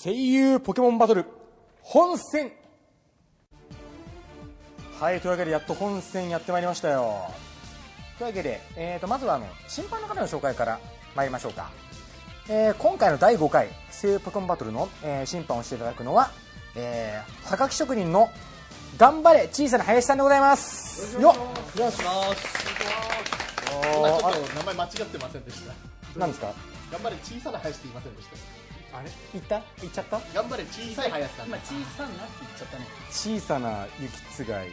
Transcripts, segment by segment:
声優ポケモンバトル本戦。はい、というわけでやっと本戦やってまいりましたよ。というわけで、まずは審判の方の紹介から参りましょうか。今回の第5回声優ポケモンバトルの、審判をしていただくのは、はがき職人の頑張れ小さな林さんでございます。よっ、 お願いします。今ちょっと名前間違ってませんでした。 何ですか？ 頑張れ小さな林って言いませんでした。 あれ言っちゃった？ 頑張れ小さい林さん。 今小さなって言っちゃったね。 小さな雪つがい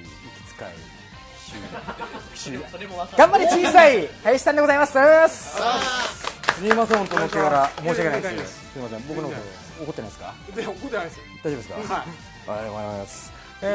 それもわかる。 頑張れ小さい林さんでございます。すみません、本当の手柄申し訳ないです。すみません、僕のこと怒ってないですか？ 全然怒ってないですよ。 大丈夫ですか？ はい。 ありがとうございます。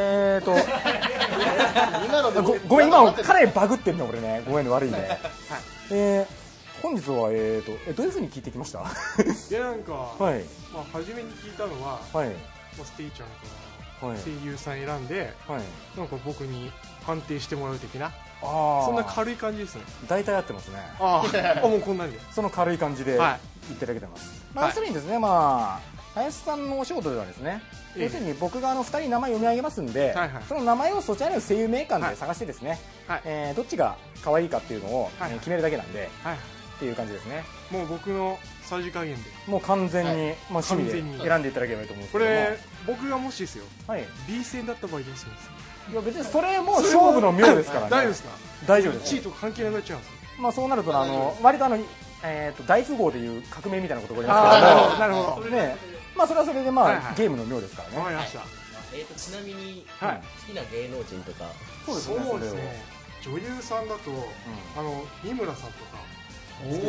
今のでごめん、今かなりバグってんの俺ね。ごめんね、悪いね。本日はどういう風に聞いてきました？ でなんか、 はい。 まあ初めに聞いたのは、 はい。 まあステイちゃんからはい。 声優さん選んで、 はい。 なんか僕に判定してもらう的な、 ああ。 そんな軽い感じですね。 大体合ってますね。 あもうこんなんで。 その軽い感じでは言っていただけてます。 いまあ要するにですね、まあ林さんのお仕事ではですね、要するに僕が2人名前読み上げますんで、 はいはいその名前をそちらの声優名鑑で探してですね、 はいどっちが可愛いかっていうのをはい決めるだけなんで、 はい。 っていう感じですね。 もう僕のさじ加減で。 もう完全に、まあ趣味で完全に選んでいただければいいと思うんですけども、 これ僕がもしですよ、 はい。 B 戦だった場合どうするんですか？ いや別にそれも勝負の妙ですからね。 大丈夫ですか？ 大丈夫です。 地位とか関係なくなっちゃうんですよ。 まあそうなると割と大富豪でいう革命みたいなことが起こりあますあ、なるほど。 けども、ね、まあそれはそれでまあ、 はいはいゲームの妙ですからね。 わかりました。 ちなみに、 はい好きな芸能人とか。 そうですね。 そうですそれをね。女優さんだと、三村さんとか。カタカナの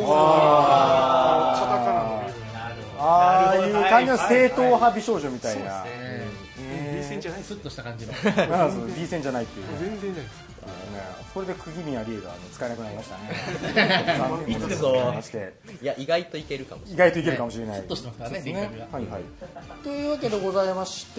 三村。 ああいう感じの正統派美少女みたいな。 そうですね。B 戦じゃないです。 スッとした感じの。 B 戦じゃないっていうね。 全然じゃないです。 それで釘宮理恵が使えなくなりましたね。 いつぞましていや、意外といけるかもしれない。 意外といけるかもしれない。 スッとしてますからね、 です性格が。 はいはい。というわけでございまして、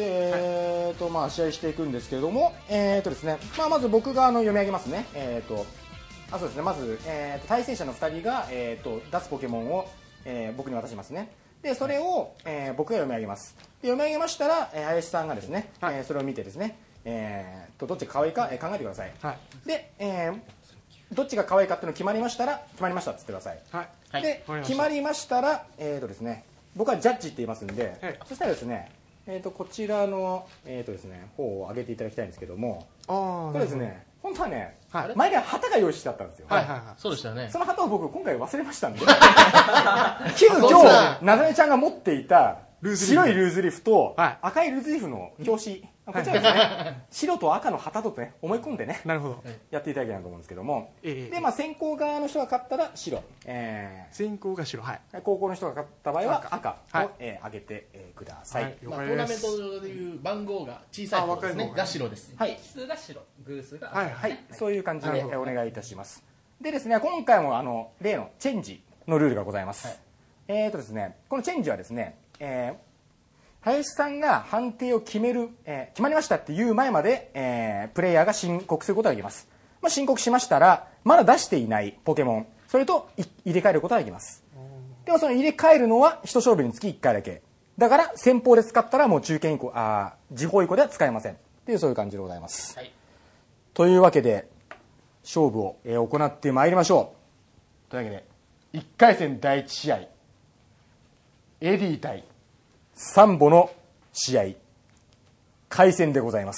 まあ試合していくんですけれども、ですね、まあまず僕が読み上げますね。そうですね。まず対戦者の2人が出すポケモンを僕に渡しますね。でそれを僕が読み上げます。で読み上げましたら林さんがですね、それを見てですね、どっちが可愛いか考えてください。 はい。 で、どっちが可愛いかっていうの決まりましたら決まりましたって言ってください。 はい。 でわかりました決まりましたらですね、僕はジャッジって言いますんで、 はいそしたらですね、こちらのですね方を上げていただきたいんですけども、 ああ。 これですね、本当はね、 はい前から旗が用意してあったんですよ。 はいはいはい。 そうでしたね。 その旗を僕今回忘れましたんで、急遽なだねちゃんが持っていた白いルーズリーフとはい赤いルーズリーフの表紙、こちらですね、白と赤の旗とね思い込んでねなるほど。 やっていただければと思うんですけども、 ええでまあ先攻側の人が勝ったら白、 先行が白。はい。 後攻の人が勝った場合は赤を、 はい上げて、ください。 はい。了まあ、ト解です。 ーナメント上でいう番号が小さい方ですね。 あわかるが白です。 はい、 奇数が白、偶数が赤。 はいはい、そういう感じでなるほどお願いいたします。でですね、今回も例のチェンジのルールがございます。ですね、このチェンジはですね、林さんが判定を決める、決まりましたっていう前まで、プレイヤーが申告することができます。まあ、申告しましたら、まだ出していないポケモン、それと入れ替えることができます。でもその入れ替えるのは一勝負につき1回だけ。だから先方で使ったらもう中堅以降、時報以降では使えません。っていうそういう感じでございます。 はい。 というわけで勝負を、行ってまいりましょう。というわけで1回戦第1試合、エディ対サンボの試合開戦でございます。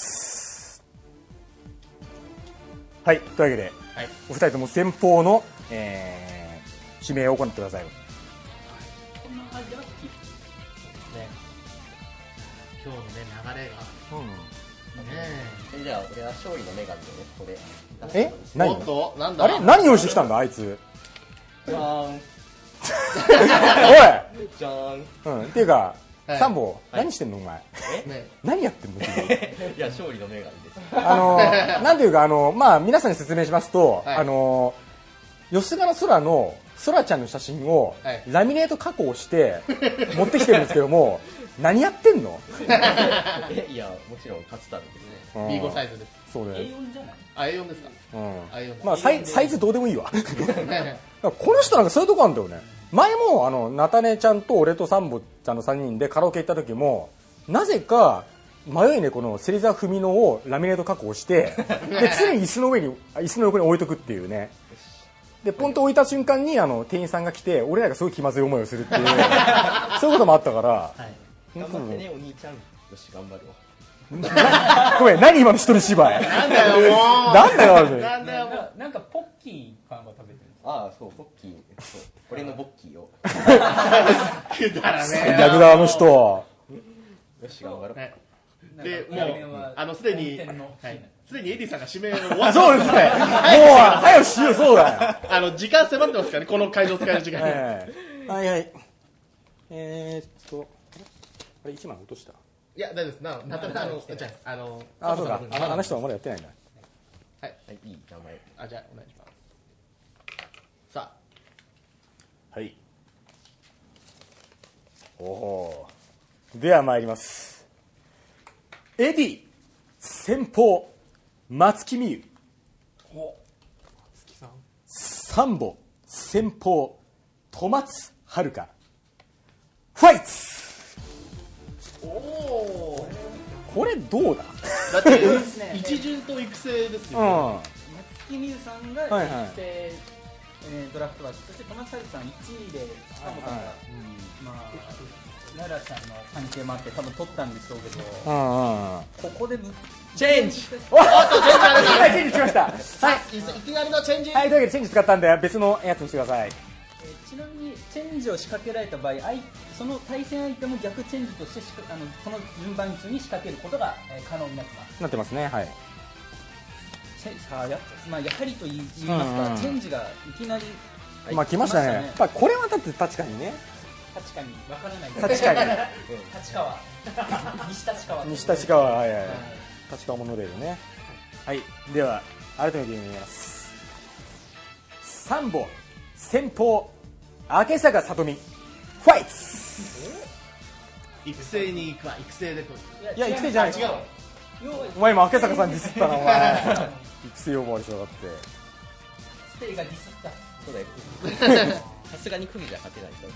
はい、というわけで、 はい。 お二人とも先方の、指名を行ってください。 こんな感じでは好き。 ね。今日のね、流れが。ねじゃあ、俺は勝利の女神でね、これ。 え、 お何っと、なんだあれ何用意してきたんだあいつ。 じゃーん。 おい、 じゃーん。 うん、っていうか、 はいサンボ、何してんのお前。 ね。 何やってんの君いや、勝利の女神です。 なんていうかまあ皆さんに説明しますと、 はい吉賀の空の空ちゃんの写真をはいラミネート加工して持ってきてるんですけども、何やってんの？ いや、もちろん勝つためですね。 うん B5 サイズです。 そうだよ。 A4 じゃない？ あ、A4 ですか。 うん。 A4 だ。 まあサイズどうでもいいわ。 ね。 この人なんかそういうとこあるんだよね。 前も菜種ちゃんと俺とサンボちゃんの3人でカラオケ行った時もなぜか迷い猫の芹沢文乃をラミネート加工してで常に椅子の横に置いとくっていうね。でポンと置いた瞬間に店員さんが来て俺らがすごい気まずい思いをするっていうそういうこともあったから、 はい、 頑張ってねお兄ちゃん。よし頑張るわ。 ごめん何今の一人芝居なんだよもうなんだよなんだよもうなんかポッキーかなんか食べてるんですか。 ああそうボッキー、そう俺のボッキーを。 くだらね最悪だあの人。 よし頑張ろう。 はいでなんかもうすでに温泉のはいすでにエディさんが指名を終わっそうですねもう早くしよう。そうだよ時間迫ってますからねこの会場使える時間はいはい。あれ1枚落とした。 いや大丈夫ですなたじゃあそうかあの人はまだやってないんだ。 はいいい名前。 じゃあお願いしますさはいおおでは参ります。エディ先鋒松木美優月さんサンボ先鋒戸松遥ファイツ。 おおこれどうだ。 だって一巡と育成ですようん松木美優さんがはいはい育成、ドラフト枠、そして小松春さん1位でサンボさんが、まあ奈良ちゃんの関係もあって多分取ったんでしょうけど、ここでチェンジ。 はいチェンジしました。はいいきなりのチェンジはいというわけでチェンジ使ったんで別のやつにしてください。 ちなみにチェンジを仕掛けられた場合、その対戦相手も逆チェンジとしてその順番中に仕掛けることが、可能になってます。 なってますね。はいさあやはりと言いますか、チェンジがいきなり、 まあ来ましたね。やっぱこれはだって確かにね。 確かにわからない確かに立川西立川西立川はい立川モノレールね。はいでは改めて読みます。サンボ先鋒明坂さとみファイツ。 育成に行くわ育成でいや育成じゃない。 違うわお前今明坂さんディスったなお前育成呼ばわりしやがって。 ステイがディスったそうだよ。さすがにクギじゃ勝てないと。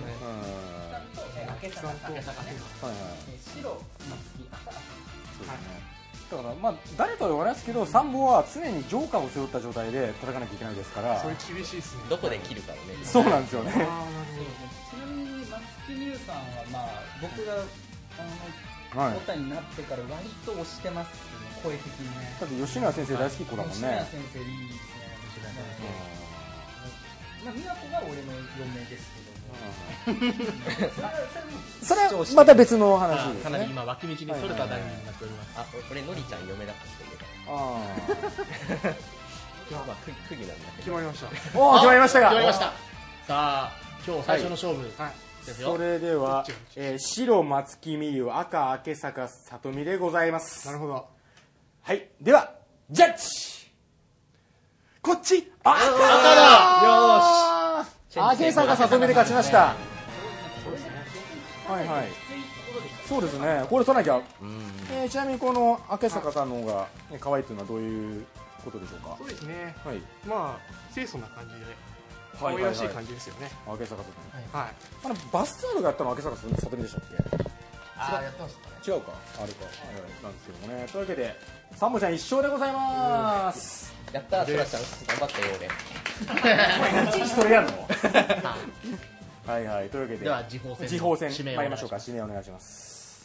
明坂さんね、 はいはい白松木だからまあ誰とは言わないですけどサンボは常にジョーカーを背負った状態で戦わなきゃいけないですからそれ厳しいですねどこで切るかをね。 そうなんですよね。 ちなみに松木美優さんはまあ僕がはい答えになってから割と推してますね、声的にね。 だって吉永先生大好き子だもん吉永ね。 先生いいですね。まあ美和子が俺の嫁ですけども。 それはまた別の話ですかなりね。 今脇道にそれた談義になっておりますあ俺のりちゃん嫁だった人いるかあら。まあクギなんだけど。 決まりましたおお決まりましたか。 決まりましたさあ今日最初の勝負ですよそれでは、白松木美優赤明坂さとみでございますなるほどはいではジャッジこっち赤よだ明坂さとみで勝ちましたはいはいそうですねこれ取らなきゃ、ちなみにこの明坂さんの方が可愛いというのはどういうことでしょうか。 そうですねはいまあ清楚な感じで可愛らしい感じですよね明坂さとみはいバスツアールがやったのは明坂さとみでしたっけ。 あやってましたね違うかあれか、なんですけどもね。というわけでサンボちゃん1勝でございますやったー、そらちゃん頑張ったよ俺。 いちいちそれやるのはいはいというわけででは時報戦時報戦指名参りましょうか。指名お願いします。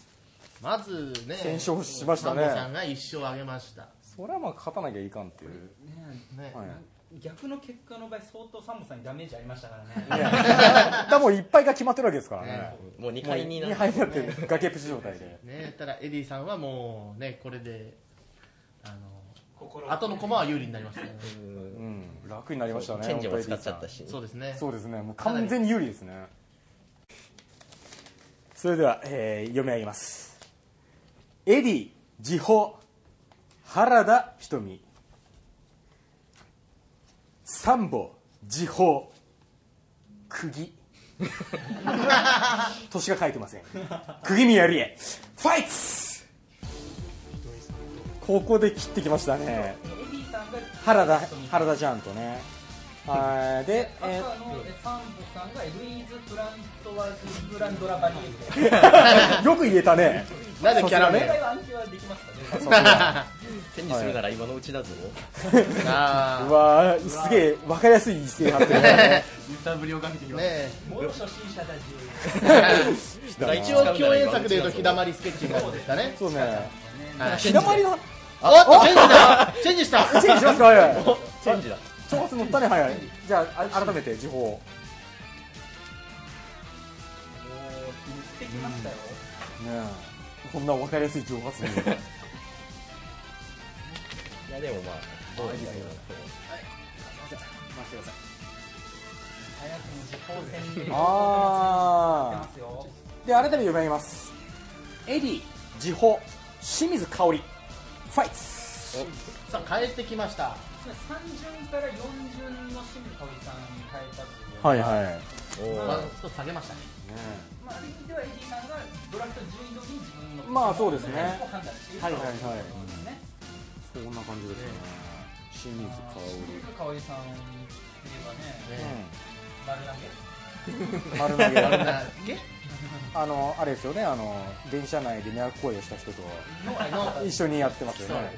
まずね先勝しましたねサンボさんが1勝挙げましたそれはまあ勝たなきゃいかんっていうねはい逆の結果の場合相当サンボさんにダメージありましたからね。 いやだからもういっぱいが決まってるわけですからね。 もう2回にな 2敗になってる崖っぷち状態で。 ねただエディさんはもうねこれで後の駒は有利になりましたねうん楽になりましたね。 チェンジも使っちゃったし。 そうですねそうですねもう完全に有利ですね。それでは、読み上げます。エディ時報原田瞳サンボ時報釘年が書いてません。釘宮理恵ファイツ。ここで切ってきましたね。 エディさんが原田ちゃんとね。 はいで赤のサンボさんがエブリーズ・フランソワーズ・ブランドラ・バリエよく言えたね。 なぜキャラメル正解は暗記はできますかね。 チェンジするなら今のうちだぞ。 うわーすげえ分かりやすい一斉張ってるね。 ゆったぶりをかけてきます。 ねもう初心者だし。 一応共演作でいうと日だまりスケッチになるんですかね。 そうね。 はい日だまりのおっとチェンジだ。チェンジした。 チェンジしますか。はいはい。 チェンジだ。 挑発乗ったね。はいはい。じゃあ改めて時報。 言ってきましたよ。 ねえ。こんな分かりやすい挑発に。 いやでもまあどうですか。 早くも時報戦にあ出ますよ。 で改めて読み上げます。エディ、時報、清水香織、ファイツ。 さあ帰ってきました。 3順から4順の清水香織さんに変えたという。 はいはい。 まあちょっと下げましたね。 まあ、ある意味ではエディさんがドラフト順位通りに自分のまあそうですねを判断しているはいはいはいということですね。 そんな感じですね。清水香清水香織さんといえばね、 織。 丸投げ。 丸投げ。 あれだっけ？ あれですよね。電車内で迷惑行為をした人と一緒にやってますよね。はいはい。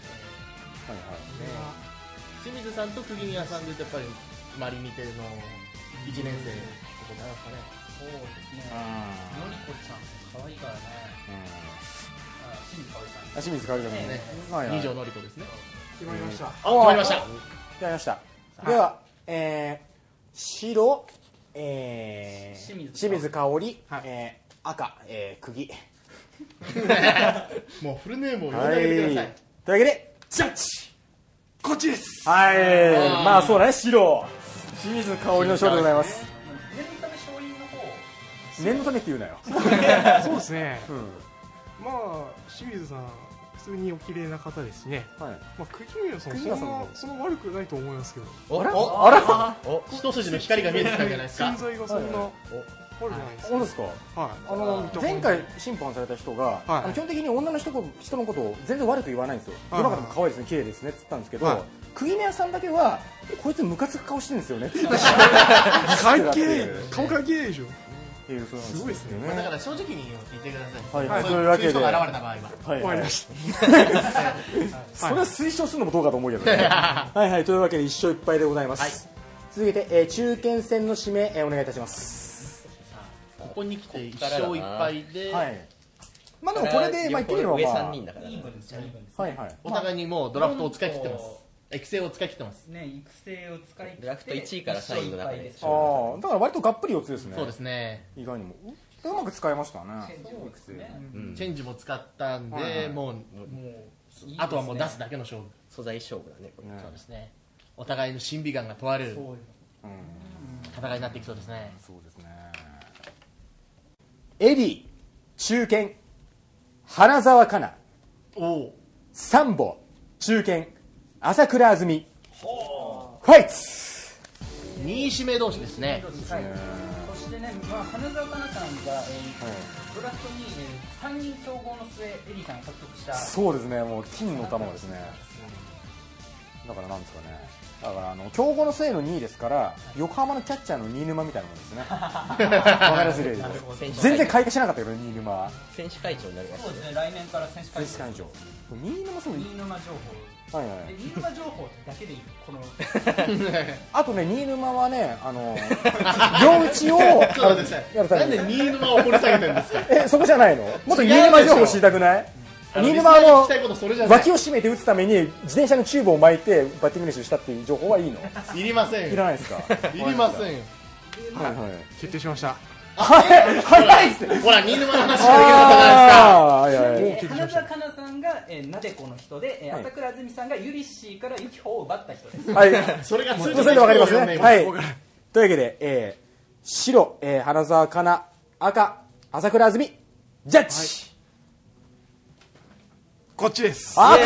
清水さんと釘宮さんでやっぱりマリミテの1年生ってことになりますかね。 そうですね。のりこちゃん可愛いからね。清水香織さん。 清水香織さんね。はいはい。 二条のりこですね。 決まりました。 あ、決まりました。 やりました。では、白、清水香織、赤、釘。 もうフルネームを読んであげてください。 というわけで、 ジャッジこっちです。 はい。まあそうだね、白。清水香織の勝利でございます。 念のため勝因の方。 念のためって言うなよ。 そうですね。 うん。 まあ清水さん普通にお綺麗な方ですしね。 はい。 まあ釘宮さん釘宮さんもそんな悪くないと思いますけど。 おあらお一筋の光が見えてきたんじゃないですか存。在がそんな悪くないです。 本当ですか。 はい。 前回審判された人が、基本的に女の人のことを全然悪く言わないんですよ。世の中でも可愛いですね、綺麗ですねって言ったんですけど、釘宮さんだけはこいつムカつく顔してるんですよねって関係顔関係でしょ。 すごいですね。 だから正直に言ってください。 はい。 そういう人が現れた場合は。 はい。 わかりました。 それは推奨するのもどうかと思うけどね。はいはい。というわけで1勝1敗でございます。続けて中堅戦の指名お願いいたします。 ここに来て1勝1敗で。 はい。まあでもこれでまあ言ってみれば上3人だから。 イーブンですよ、イーブンです。 はいはい。 お互いにもうドラフトを使い切ってます。育成を使い切ってます。 ね、育成を使い切ってドラフト1位から3位の中で。 ああ、だから割とがっぷり4つですね。 そうですね。 意外にもうまく使いましたね。 チェンジも使ったんで、もうあとはもう出すだけの勝負。素材勝負だね。そうですね。お互いの審美眼が問われる戦いになっていきそうですね。 そうですね。エディ中堅花澤香菜。サンボ中堅朝倉あずみ。ファイツ。 2位指名同士ですね。 そしてね、花澤香菜さんがドラフトに3人競合の末エディさんが獲得した。 そうですね、もう金の卵ですね。だからなんですかね。だから競合の末の2位ですから横浜のキャッチャーの新沼みたいなもんですね。わかりやすい例で全然開花しなかったけど新沼は選手会長になりました。 そうですね、来年から選手会長。 新沼そう。 新沼情報。はいはい。新沼情報だけでいいこの。 あとね新沼はね両打ちをやるために。 なんで新沼を掘り下げてるんですか。 そこじゃないの。もっと新沼情報知りたくない。新沼の脇を締めて打つために自転車のチューブを巻いてバッティング練習したっていう情報はいいの？ いりませんよ。 いらないですか？ いりませんよ。 はいはい。決定しました。 早いっすね。 ほら新沼の話ができるじゃないですか。花澤香菜さんがなでこの人で、朝倉あずみさんがユリッシーからユキホを奪った人です。 はい。 それがそれでわかりますね。はい。というわけで白花澤香菜、赤朝倉あずみ、ジャッジ。 こっちです。 赤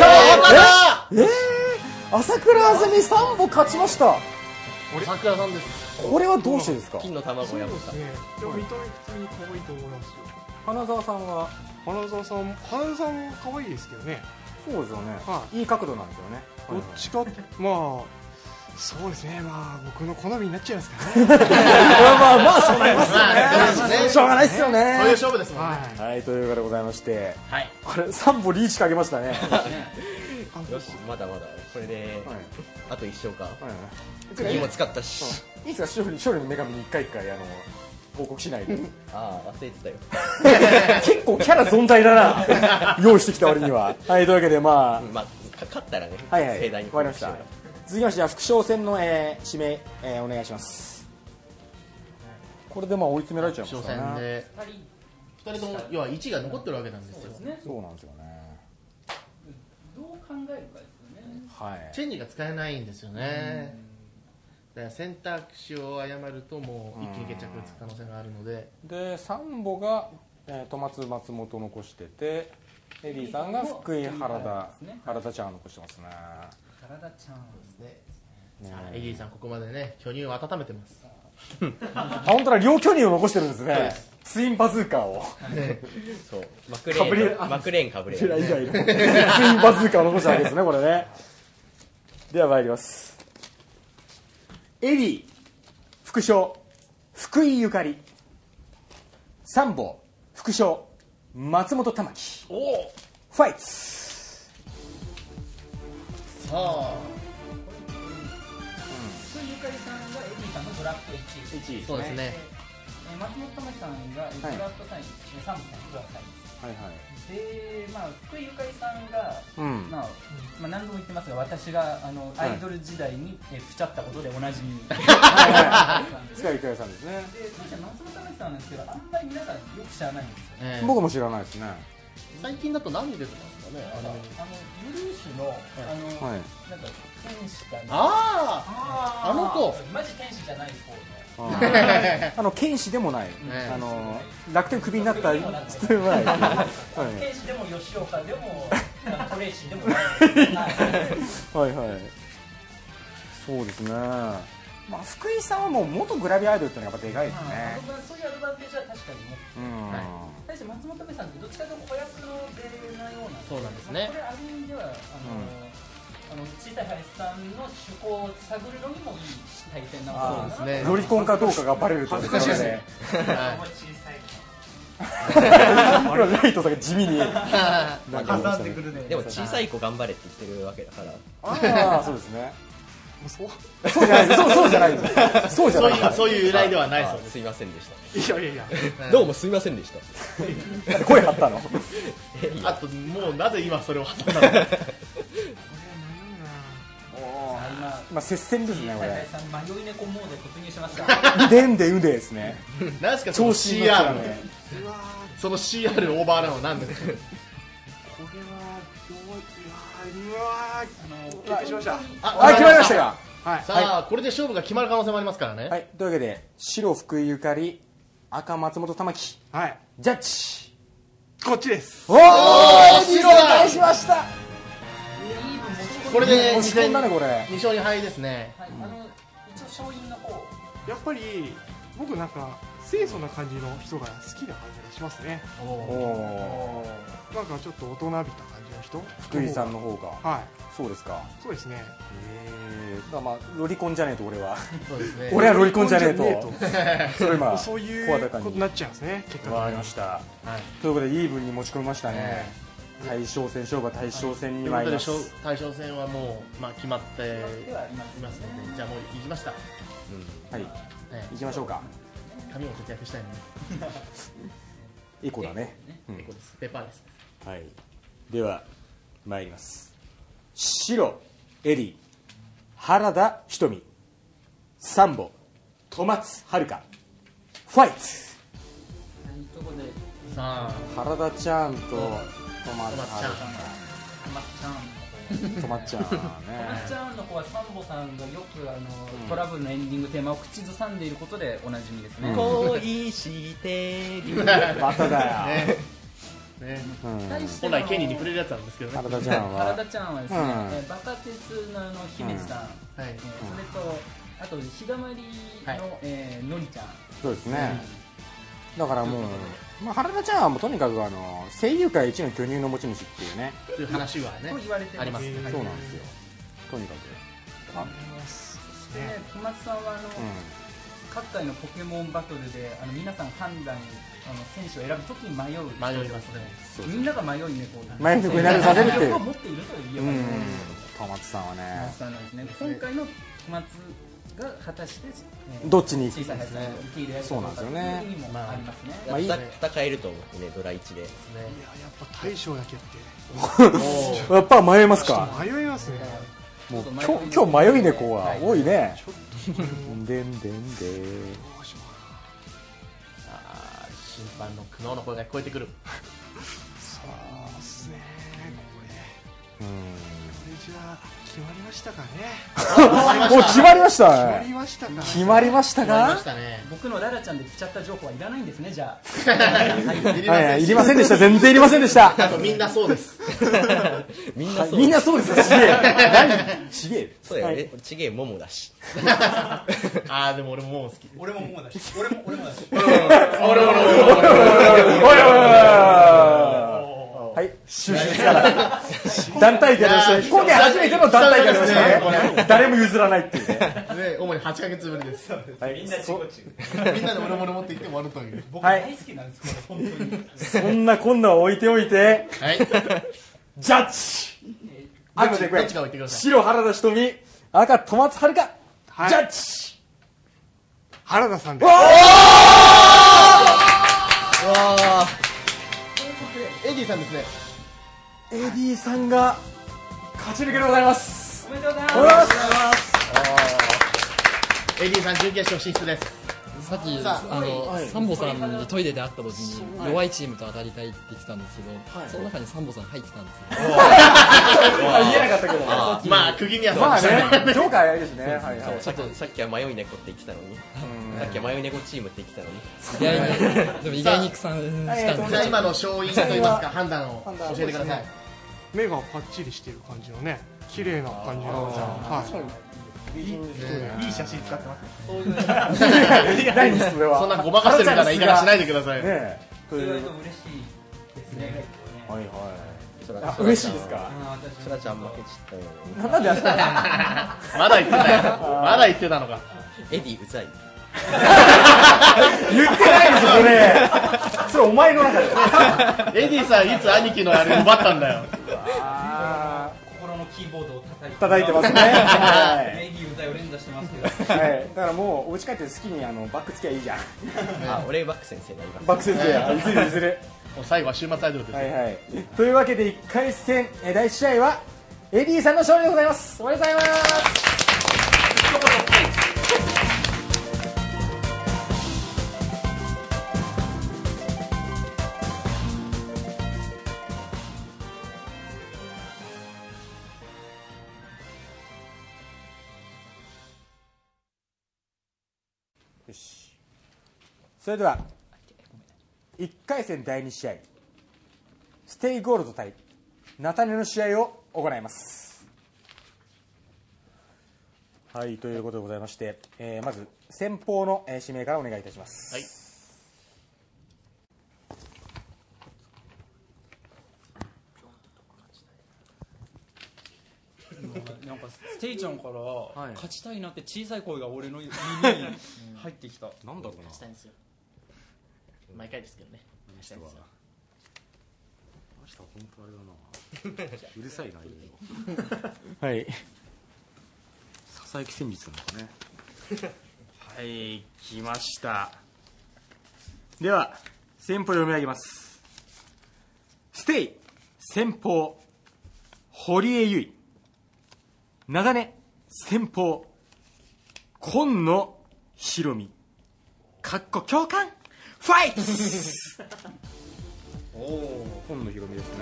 朝倉あずみ3本勝ちました。 朝倉さんです。 これはどうしてですか。 金の卵を破った。 でも見た目普通に可愛いと思いますよ。 花澤さんは花澤さん可愛いですけどね。 そうですよね。いい角度なんですよね。 どっちかまあそうですね、まあ僕の好みになっちゃいますからね。 まあそうなりますよね。しょうがないですよね。 そういう勝負ですもんね。 はい、というわけでございまして、 はいこれ3本リーチかけましたね。 よし、まだまだこれであと1勝か。 い次も使ったし。 いつか勝利の女神に一回報告しないで。 ああ、忘れてたよ。 結構キャラ存在だな。用意してきた割には。はい、というわけでままあ勝ったらね、 はいはい、 盛大にわかりました。続きましては副将戦の、指名、お願いします。これでまあ追い詰められちゃいます初からね。 戦で2人とも要は1が残ってるわけなんですよ。 そうなんですよね。 どう考えるかですよね。 はい。 チェンジが使えないんですよね。だから選択肢を誤るともう一気に決着がつく可能性があるので、 でサンボが、戸松松本残してて、エリーさんが福井原田ちゃん残してますね。 原田ちゃんさあエギーさんここまでね巨乳を温めてます。 あ、本当だ、両巨乳を残してるんですね。ツインバズーカーを。 そう、マクレーンかぶれ以外のツインバズーカーを残したわけですね、これね。では参ります。エリー副将福井ゆかり、サンボ副将松本玉木、ファイツ。 さあ福井ゆかりさんがエディさんのドラフト1位。 そうですね。 松本玉木さんがドラフト3位、サンボさんがドラフト3位。 はいはい。 で、まあ、福井ゆかりさんが、 うん。 まあ何度も言ってますが、私がアイドル時代にふちゃったことでおなじみ。 塚ゆかりさんですね。 で、当時は松本玉木さんなんですけど、あんまり皆さんよく知らないんですよ。 僕も知らないですね。 最近だと何出てますかね。 ブルーシュの、 はい。 なんか天使かな。 あの子マジ天使じゃない方の。 剣士でもない、楽天クビになった人でもない、 天使でも吉岡でもトレイシーでもない。 はいはい。そうですね。まあ福井さんはもう元グラビアアイドルっていうのがやっぱでかいですね。 そういうアドバンテージは確かに持ってる。対して松本芽さんってどっちかというと子役の出なような。 そうなんですね。 これある意味では小さい林さんの趣向を探るのにもいい対戦なのですね。 ロリコンかどうかがバレると恥ずかしいですね。ライトさんが地味に挟んでくるね。でも小さい子頑張れって言ってるわけだから。 ああ、そうですね。そうじゃない。そうじゃない。そうじゃない。 そういう由来ではないそうです。 すいませんでした。 いやどうもすいませんでした。 声張ったの。 あともうなぜ今それを挟んだの。 まあ接戦ですねこれ。 迷い猫モード突入しました。 でんでうでですね。 何ですかその CR ね。その CR オーバーなのなんですか。 これは決定しました。 あ、決まりましたか。 はい。 さあこれで勝負が決まる可能性もありますからね。 はい。というわけで白福井ゆかり、赤松本玉木、 はい。 ジャッジ。 こっちです。 おお、白返しました。 これで持ち込んだねこれ。 2勝2敗ですね。 一応勝因の方。 やっぱり僕なんか清楚な感じの人が好きな感じがしますね。 おお。 なんかちょっと大人びた感じの人。 福井さんの方が。 はい。 そうですか。 そうですね。 だまあロリコンじゃねえと俺は。 そうですね。 俺はロリコンじゃねえと。それ今そういうことになっちゃうんですね。結果。 わかりました。ということでイーブンに持ち込みましたね。大将戦勝負は大将戦に参ります。 大将戦はもうまあ決まっていますので、じゃあもう行きました。 はい。行きましょうか。 髪を節約したいので。 エコだね。 エコです。ペーパーです。 はい。では参ります。白エリー、原田瞳、サンボ戸松遥、ファイツ。 さあ原田ちゃんと戸松ちゃん。 とまっちゃんね。 とまっちゃんの子はサンボさんがよくトラブルのエンディングテーマを口ずさんでいることでおなじみですね。 恋してる。 バカだよ。 本来権利に触れるやつなんですけどね。 原田ちゃんは。 原田ちゃんはですね、バカ鉄の姫路さん、それとあと日だまりののりちゃん。 そうですね。だからもう。まあ、原田ちゃんはもうとにかく声優界一の巨乳の持ち主っていうね。 という話はね。 と言われてあります。 そうなんですよ。とにかく。 ね、小松さんは各界のポケモンバトルで皆さん判断選手を選ぶときに迷いますね。みんなが迷い猫になるさせるっていうを持っていると言えばいい小松さんはね。 小松さんなんですね。今回の小松が果たしてどっちに小さい林さんを受け入れられるそうなんですよね。 という意味もありますね。 戦えると思うね、ドラ1で。 いや、やっぱ大将だけってやっぱ迷いますか。 迷いますね。 もう今日迷い猫は多いね。でんでんで。 審判の苦悩の声が聞こえてくる。 そうっすね、これじゃあ決まりましたかね。 もう決まりました。 決まりましたか。 決まりましたか。 僕のララちゃんで来ちゃった情報はいらないんですね、じゃあ。いりませんでした。全然いりませんでした。 みんなそうです。 みんなそうです。ちげえ。何？ちげえ。 そうだよね。ちげえ、モモだし。 あー、でも俺もモモ好き。 俺もモモだし。俺もだし。 はい、収集から団体会でした。今回初めての団体会でしたね。誰も譲らないっていうね。 主に8ヶ月ぶりです。 みんな自己中。 みんなで俺も持ってきて終わるという。 僕大好きなんですこれ本当に。 そんなこんなを置いておいて、 はい。 ジャッジ。 どっちか置いてください。 白原田瞳、赤戸松遥、ジャッジ。 原田さんです。 エディさんですね。 エディさんが勝ち抜けでございます。 おめでとうございます。 エディさん準決勝進出です。 さっきサンボさんにトイレで会った時に弱いチームと当たりたいって言ってたんですけど、その中にサンボさん入ってたんですよ。 言えなかったけど、 まあ釘宮さんまあね、ジョーカーですね。 さっきは迷い猫って言ってたのに、さっきは迷い猫チームって言ってたのに、 でも意外に苦戦したんです。 今の勝因といいますか判断を教えてください。 目がパッチリしてる感じのね、綺麗な感じの。 いい写真使ってますね。 何それは。 そんなごまかしてるみたいな言い方しないでください。 ね。それは嬉しいですね。 はいはい。嬉しいですか。 そらちゃん負けちったよ。 なんでまだ言ってたよ。まだ言ってたのか。 エディうざい。 言ってないですよそれ。それお前の中で。 エディさんいつ兄貴のあれ奪ったんだよ。 心のキーボードを叩いてますね。 エディうざいを連打してますけど。 はい。だからもうお家帰って好きにバックつきゃいいじゃん。 俺バック先生だ今。 バック先生や。いずれいずれ。 もう最後は週末アイドルです。 はいはい。というわけで1回戦第1試合はエディさんの勝利でございます。おめでとうございます。よし。それでは1回戦第2試合ステイゴールド対菜種の試合を行います。はいということでございまして、まず先方の指名からお願いいたします。はい。 なんかステイちゃんから勝ちたいなって小さい声が俺の耳に入ってきた。 なんだろうな。 勝ちたいんですよ。毎回ですけどね。 明日は本当あれだな。うるさいな。はい。佐々木戦術なのかね。はい、来ました。では先方読み上げます。ステイ先方堀江由衣、菜種先方今野ひろみかっこ共感ファイト今野ひろみですね。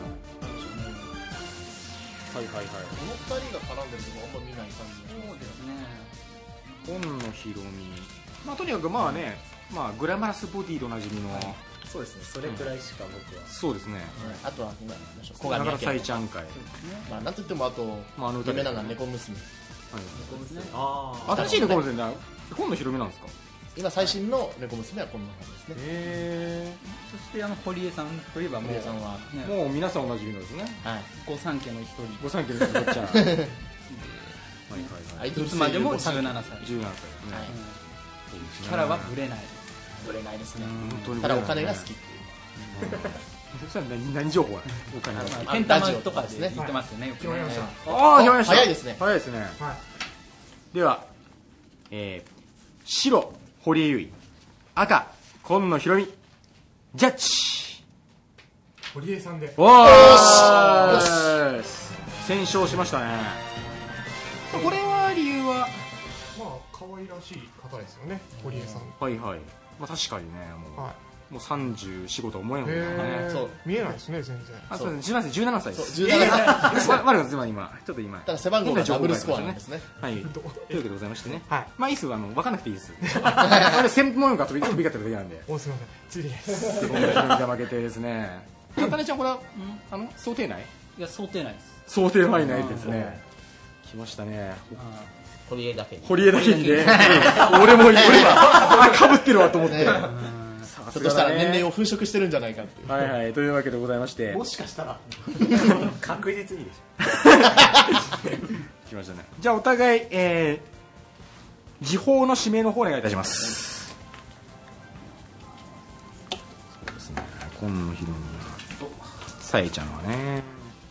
はいはいはい。 この2人が絡んでるのもあんま見ない感じ。 そうですね。 今野ひろみ、まあとにかくまあね、まあグラマラスボディでおなじみの、 そうですね、それくらいしか僕は。 そうですね。 あとは今小上明さいちゃん会。 まあなんといってもあと有名なのは猫娘。 新しい猫娘だ。今野ひろみなんですか。 今最新の猫娘はこんな感じですね。 そして堀江さんといえば堀江さんはもう皆さんおなじみのですね。 御三家の一人。 御三家の一人ちゃん。 アイドルいつまでも17歳。 17歳ですね。 キャラはブレない。 ぶれないですね。 本当にただお金が好きっていう。 それは何情報やお金のケンタマとかで言ってますよね。 決まりました。 ああ、決まりました。 早いですね。 早いですね。 はいでは、白、堀江由衣、赤、今野博美、ジャッジ。 堀江さんで。 おーし先勝しましたね。これは理由はまあ可愛らしい方ですよね、堀江さん。 はいはい。まあ確かにね、もう、 はもう34、5と思えんほどい。 ね。 そう見えないですね、全然。 あ、そうですね、17歳です。 そう17歳。 まだです今、ちょっと今。 ただ背番号がダブルスコアなんですね。 はい。というわけでございましてね。 はい。 まあいいっす、分かんなくていいです。あれ専門用か飛び方ってるだけなんで。 おすみません、ついでです。 で、今野博美が負けてですね。かたねちゃんこれは、想定内いや、想定内です。 想定範囲内ですね。来ましたね。 堀江だけに。 堀江だけにね。俺は、かぶってるわと思って。 ひょっとしたら年齢を粉飾してるんじゃないかっていう。 はいはい、というわけでございまして。 もしかしたら。 確実にでし来ましたね。じゃあお互い、時報の指名の方お願いいたします。そうですね。今野博美とさえちゃんはね。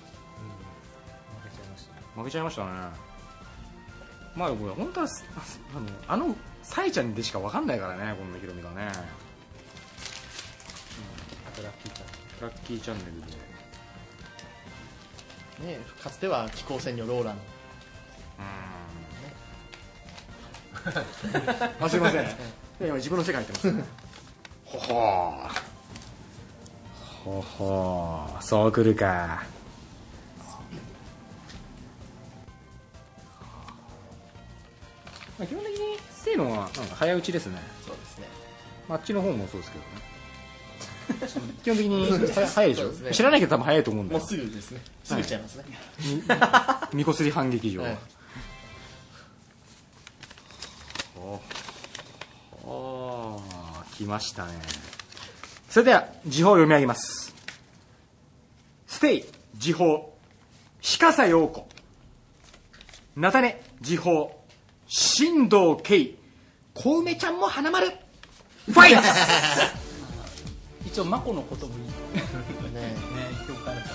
負けちゃいましたね。まあこれ本当はさえちゃんでしかわかんないからね、今野博美がね。ラッキーチャンネルで。 ね、かつては気候線のローラン。 あ、すいません。今自分の世界入ってますね。ほほー。ほほー。そうくるか。基本的にせーのはなんか早打ちですね。 そうですね。 あっちの方もそうですけどね。基本的に早いでしょ。 そうですね知らないけど多分早いと思うんだよ。 もうすぐですね。すぐいっちゃいますね。 みこすり反撃場。 はい来ましたね。それでは時報を読み上げます。ステイ時報日笠陽子、菜種時報新藤圭、小梅ちゃんも花丸ファイト一応、マコのこともいい。 ねね、評価された。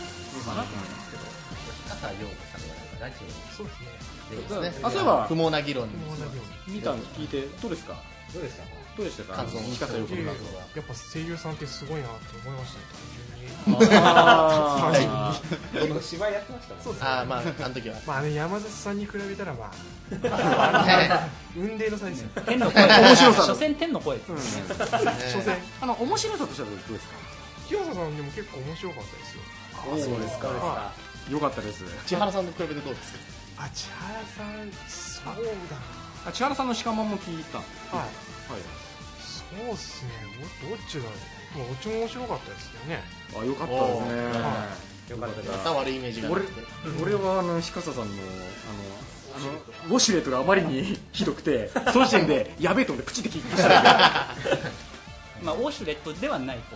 た。朝陽子さんがラジそうですね。 そうですね。 あ、そういえば不毛な議論に。 見たの聞いてどうですか。 オ。どうでしたか。 どうでしたか。 感想日笠陽子の感想は。 やっぱ声優さんってすごいなって思いましたね、 あこの芝居やってましたもん。 そうですね。 ああ、まあ、あの時は。 まあ山里さんに比べたらまあ雲泥の差ですよ。 天の声。 面白さ所詮天の声ですね。 所詮面白さとしてはどうですか。 清佐さんでも結構面白かったですよ。 そうですか。 はよかったです。 千原さんと比べてどうですか。 あ、千原さんそうだ千原さんの鹿間も聞いた。 な。はい。そうっすね。どっちだろう。どっちも面白かったですけどね。 あ、よかったですね。 よかったです。 また悪いイメージがある。 俺は日笠さんのウォシュレットがあまりにひどくて、その時点でやべえと思ってプチって切りました。 まあ、ウォシュレットではないと。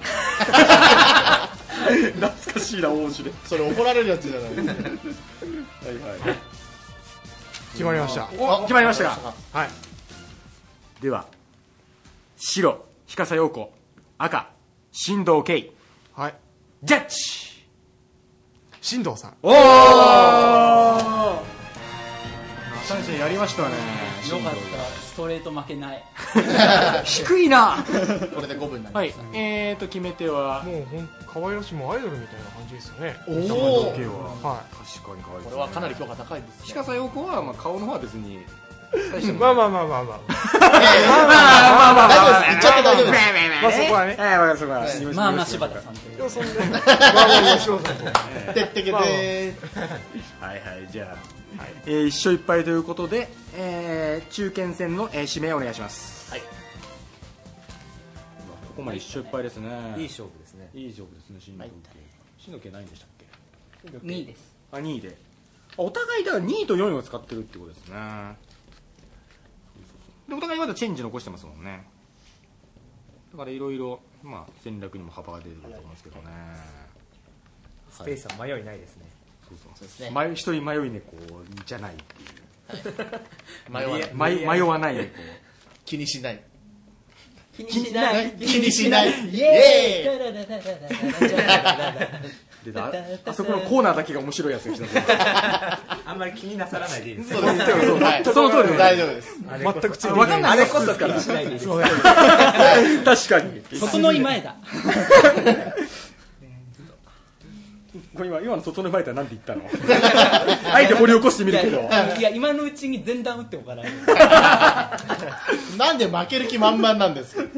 懐かしいな、ウォシュレット。 それ怒られるやつじゃないですか。 はいはい。 決まりました。 お、決まりましたか。 はい。 では白日笠陽子、赤新藤圭、 はい。 ジャッジ。 新藤さん。 おお。サンちゃんやりましたね。 よかった。ストレート負けない。 低いな。 これで5分になりまはいした。。 決め手はもう可愛らしい、もうアイドルみたいな感じですよね。 お新お。 藤圭はは確かに可愛いですね。 これはかなり評価高いですね。 日笠陽子はまあ顔の方は別に大しい。 てもまあまあまあまあまあ。 まあまあ大丈夫です。言っちゃって大丈夫です。 まあそこはね。 はい、そこはまあまあ、柴田さんという。 でもそんで、まあまあ吉野さんと。 てってけてー。 はいはい、じゃあ、1勝1敗ということで、中堅戦の、指名をお願いします。 はい。 ここまで1勝1敗ですね。 いい勝負ですね。 いい勝負ですね、新藤家。新藤家何位でしたっけ。 2位です。 あ、2位で。お互いだから2位と4位を使ってるってことですね。でお互いまだチェンジ残してますもんね。だからいろいろまあ戦略にも幅が出てくると思うんですけどね。 スペースは迷いないですね。 そうそうそうですね。 一人迷い猫じゃないっていう。 迷わないでこ気にしない。 気にしない。 気にしない。イエーイ。 あそこのコーナーだけが面白いやつが来た。 あんまり気になさらないでいいです。 そうです。 その通り大丈夫です。 全くついてわかんない。 あれこそ気にしないでいいです。 確かに。 整い前だ。 これ今の整い前って何て言ったの？あえて掘り起こしてみるけど。 いや今のうちに前段打っておかない。 なんで負ける気満々なんですか。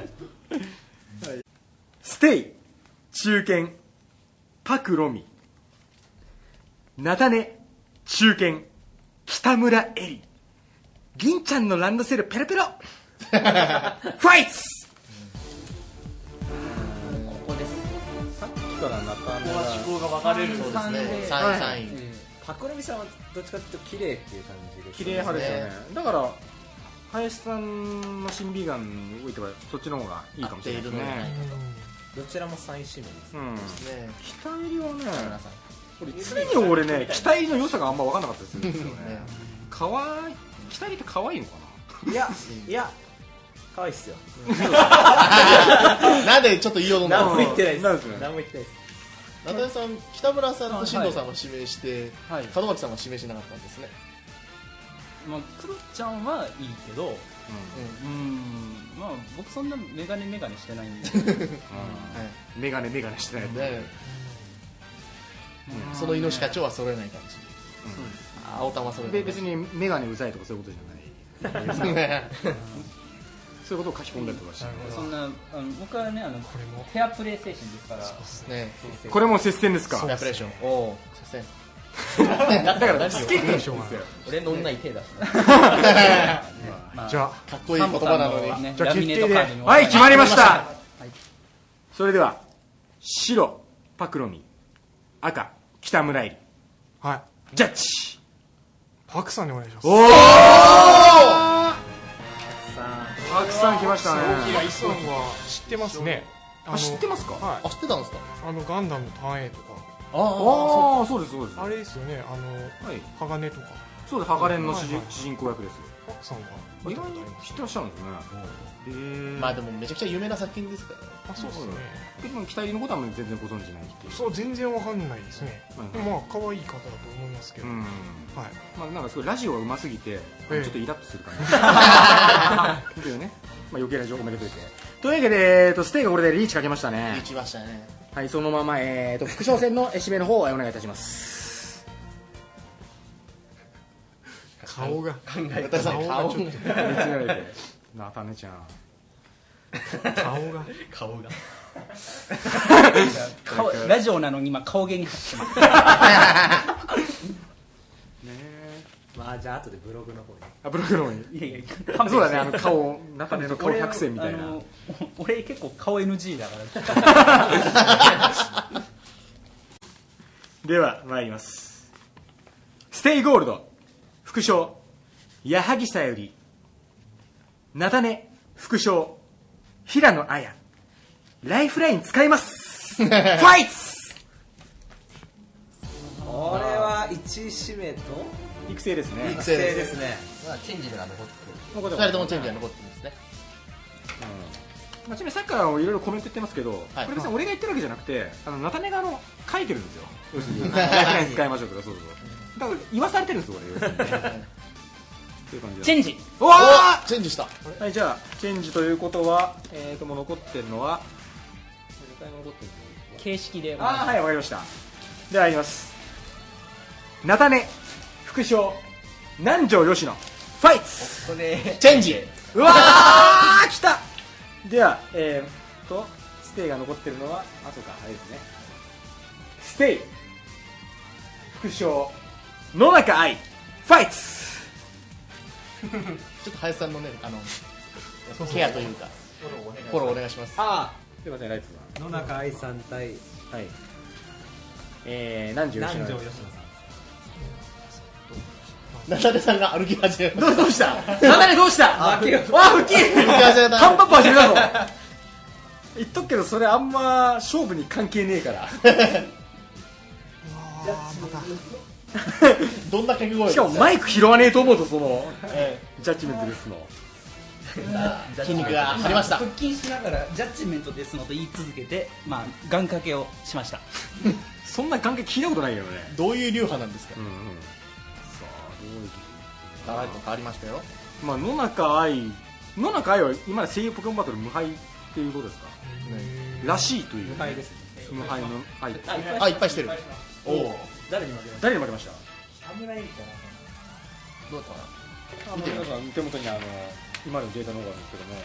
ステイ、中堅、パクロミ、ナタネ、中堅、北村エリ、銀ちゃんのランドセルペロペロ、ファイツ。 ここです。 さっきからナタネここは思考が分かれるそうですね。3位。 パクロミさんはどっちかというと綺麗っていう感じです。 綺麗派ですよね。だから林さんの審美眼においてはそっちの方がいいかもしれないですね。 どちらも3位指名ですね。 北入りはね、常に俺ね、北入りの良さがあんま分かんなかったりするんですよね。北入りって可愛いのかな。 いや可愛いっすよ。 なんでちょっと言いようと何も言ってないです。 なんですね。 何も言ってないです。 中田さん、北村さんと進藤さんを指名して門脇さんは指名しなかったんですね。 まあクロちゃんはいいけど、まあ僕そんなメガネしてないんで。 メガネしてないんで。 その猪課長は揃えない感じ。青玉揃えない。 別にメガネうざいとかそういうことじゃない。そういうことを書き込んだりとかして。 そんな僕はねフェアプレー精神ですから。 これも接戦ですか。 フェアプレーション。おお、接戦。 だから好きですよ。 俺の女に手出す。 じゃあかっこいい言葉なのに。 じゃあ決定で、はい決まりました。それでは白パクロミ、赤北村入り。 はい。 ジャッジ。 パクさんにお願いします。 おお。パクさん来ましたね。 パクさんは知ってますね。 知ってますか。 あ、知ってたんですか。 ガンダムのターン A とか。 ああ、そうですそうです。 あれですよね。鋼とか。 そうです。鋼の主人公役です。 パクさんが意外に知ってらっしゃるんですね。 まあでもめちゃくちゃ有名な作品ですから。 あ、そうですね。 でも北入りのことは全然ご存知ないっていう。 そう、全然わかんないですね。でもまあ可愛い方だと思いますけど。はい。 まあなんかすごいラジオが上手すぎてちょっとイラッとする感じ。というね。まあ余計な情報も出てて。というわけでステイがこれでリーチかけましたね。 リーチましたね。 はい、そのまま副将戦の指名の方をお願いいたします。 顔が顔がなたねちゃん顔がラジオなのに今顔芸に入ってますね。まあじゃあ後でブログの方に。 ブログの方に。 いやそうだね、顔なたねの顔100選みたいな。 俺結構顔 NG だからでは参ります。ステイゴールド副将矢作さより、なたね副将平野綾、ライフライン使いますファイツ。 これは1位指名と育成ですね。 育成ですね。 チェンジが残ってる。2人ともチェンジが残ってるんですね。 ちなみにさっきからいろいろコメント言ってますけど、これ別に俺が言ってるわけじゃなくて、なたねが書いてるんですよ。要するにライフライン使いましょうとか、そうだから言わされてるんですよ、俺。 チェンジ。 おわチェンジした。 はい、じゃあチェンジということはもう残ってるのは形式で。 はい、わかりました。ではやります。なたね副将南條吉野ファイツ。 ここでチェンジ。 うわー来た。ではステイが残ってるのはそうか、あれですね。ステイ副将野中愛ファイツ。 ちょっと林さんのねケアというかフォローお願いします。 すいません、ライツ野中愛さん対南條吉野。 なたねさんが歩き始めどうしたなたねどうした。 負けよ。 復帰ハンパップ始めたぞ。言っとくけどそれあんま勝負に関係ねえから。 どんな掛け声ですしかもマイク拾わねえと思うとそのジャッジメントですの筋肉が張りました腹筋しながらジャッジメントですのと言い続けて、まあ、願掛けをしました。 そんな関係聞いたことないよね。 どういう流派なんですか。 さあどういうガラッと変わりましたよ。 まあ野中愛は今まで声優ポケモンバトル無敗っていうことですか、らしいという無敗ですね。 無敗の愛あ、いっぱいしてる。 おお誰に負けました？ 誰に負けました？ 侍みたいな。 どうだったかな。 皆さん手元に今のデータの方があるんですけども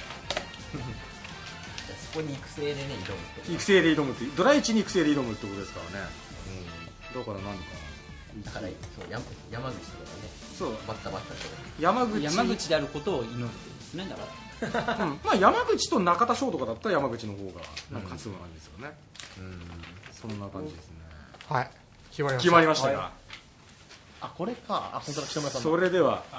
そこに育成でね挑むって育成で挑むってドラ1に育成で挑むってことですからね、だから何かだからそう山口とかねそうバッタバッタと山口であることを祈るってですね。だからまあ山口と中田翔とかだったら山口の方がなんか勝つのなんですよね、そんな感じですね。 はい、決まりました。 決まりましたか、 あ、これか。あ、本当だ、北村さんの。 それでは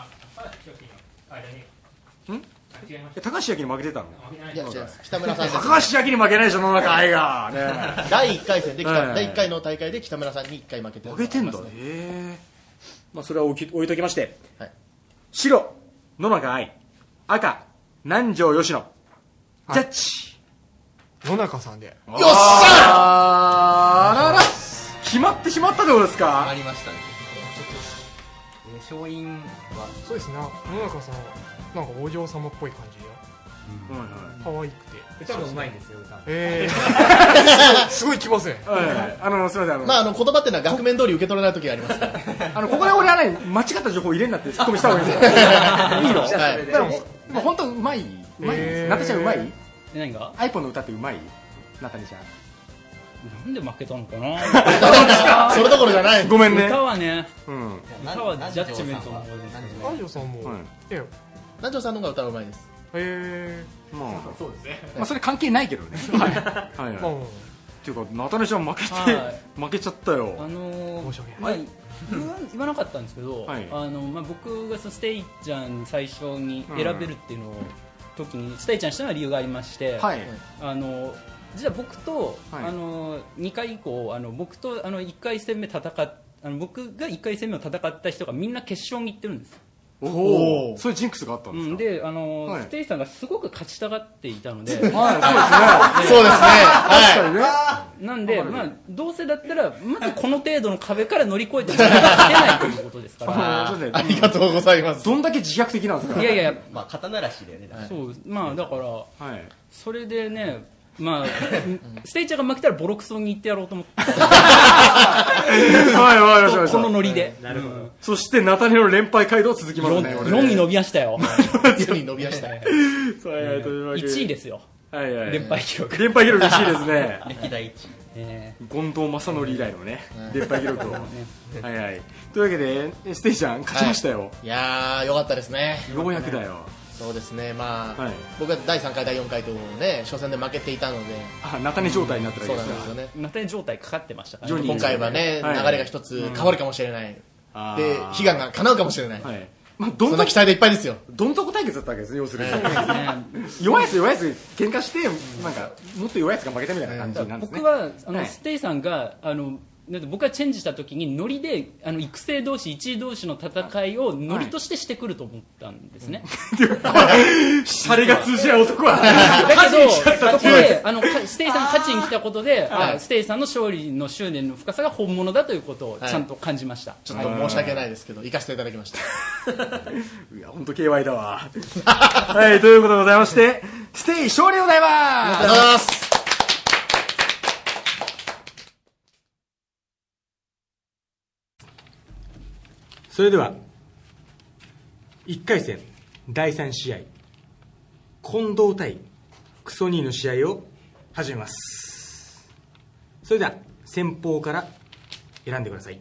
高橋明に負けてたの？ いや、違います。北村さんです。 高橋明に負けないでしょ野中愛がね第1回戦で第1回の大会で北村さんに1回負けてる。 負けてんだね。まあそれは置いときまして、 はい、 白野中愛、赤南條佳乃、ジャッジ野中さんで。 よっしゃあらら決まってしまったってことですか？ ありましたね。勝因はそうですね。野中さんなんかお嬢様っぽい感じで可愛くて歌がうまいんですよ。歌すごい来ますね。 すみませんまあ言葉っていうのは額面通り受け取れない時がありますからここで俺はね間違った情報入れんなってツッコミした方がいいですよいいの？ はいでも本当うまいなたちゃんうまい？ 何が？ アイポンの歌ってうまい？なたちゃんなんで負けたのかな。 それどころじゃない。 ごめんね。 歌はね、 歌はジャッジメントの方で。 南條さんも南條さんの方が歌うまいです。 まあそうですね。まあそれ関係ないけどね。はいはい。っていうかナタネちゃん負けちゃったよ。 申し訳ない。 言わなかったんですけど、僕がステイちゃん最初に選べるっていうのを時にステイちゃんしたのは理由がありまして、実は僕と2回以降僕と1回戦目僕が1回戦目を戦った人がみんな決勝に行ってるんです。 おお、そういうジンクスがあったんですか？ でステイさんがすごく勝ちたがっていたので、 そうですね。はい。 なんでまあどうせだったらまずこの程度の壁から乗り越えても勝てないということですから。 ありがとうございます。 どんだけ自虐的なんですか？ いやいや、 まあ肩慣らしでね。 そうまあだからそれでね。まあ、ステイちゃんが負けたらボロクソに言ってやろうと思ってこのノリで。 そしてナタネの連敗街道続きますね。 4に伸びましたよ。 4に伸びましたね。 1位ですよ。連敗記録。 連敗記録1位ですね。 歴代1位。 権藤正則以来のね連敗記録を。はいはい。というわけでステイちゃん勝ちましたよ。 いやーよかったですね。 ようやくだよ。 そうですね、まあ僕は第3回、第4回とね初戦で負けていたので、 ナタネ状態になってるわけですよね。 ナタネ状態かかってましたから。 今回はね流れが一つ変わるかもしれない。で悲願が叶うかもしれない。そんな期待でいっぱいですよ。 どん底対決だったわけです要するに。弱いやつ喧嘩してなんかもっと弱いやつが負けたみたいな感じなんですね。 僕はステイさんが僕がチェンジした時にノリで育成同士1位同士の戦いをノリとしてしてくると思ったんですね。 シャレが通じない男は。 だけどそこでステイさんが勝ちに来たことでステイさんの勝利の執念の深さが本物だということをちゃんと感じました。 ちょっと申し訳ないですけど行かせていただきました。 いや本当 KY だわ。はいということでございましてステイ勝利でございます。 ありがとうございます。 それでは1回戦第3試合近藤対クソニーの試合を始めます。それでは先方から選んでください。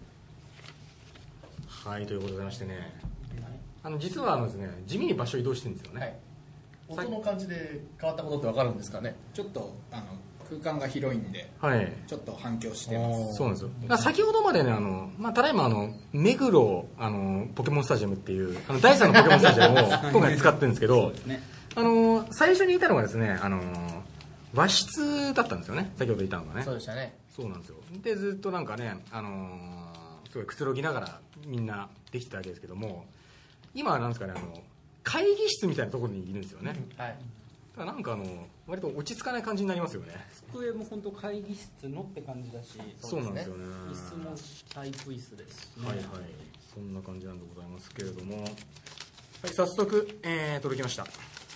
はいということでございましてね実はですね地味に場所移動してるんですよね。 音の感じで変わったことって分かるんですかね。 ちょっと空間が広いんで、ちょっと反響してます。 そうなんですよ。先ほどまでねただいま目黒ポケモンスタジアムっていう第3のポケモンスタジアムを今回使ってるんですけど最初にいたのがですね和室だったんですよね。先ほどいたのがね。 そうでしたね。 そうなんですよ。でずっとなんかねすごいくつろぎながらみんなできてたわけですけども、今はなんですかね、会議室みたいなところにいるんですよね、はい、だからなんか割と落ち着かない感じになりますよね。 机も本当会議室のって感じだし、 そうなんですよね。 椅子もタイプ椅子です、ね、 はいはい、そんな感じなんでございますけれども、はい、早速、届きました。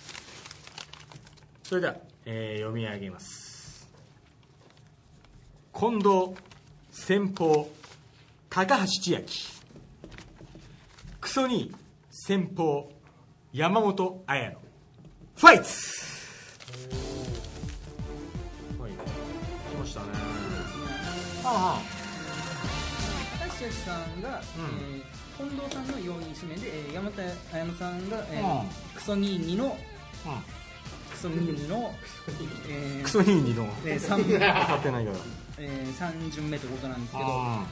それでは、読み上げます。近藤先鋒高橋千秋、クソニー先鋒山本彩乃、ファイツ。はい、来ましたね。 高橋千秋さんが、近藤さんの4位指名で、山本彩乃さんが、クソニーニの、クソニーニの、 クソニーニの 3巡目ということなんですけど、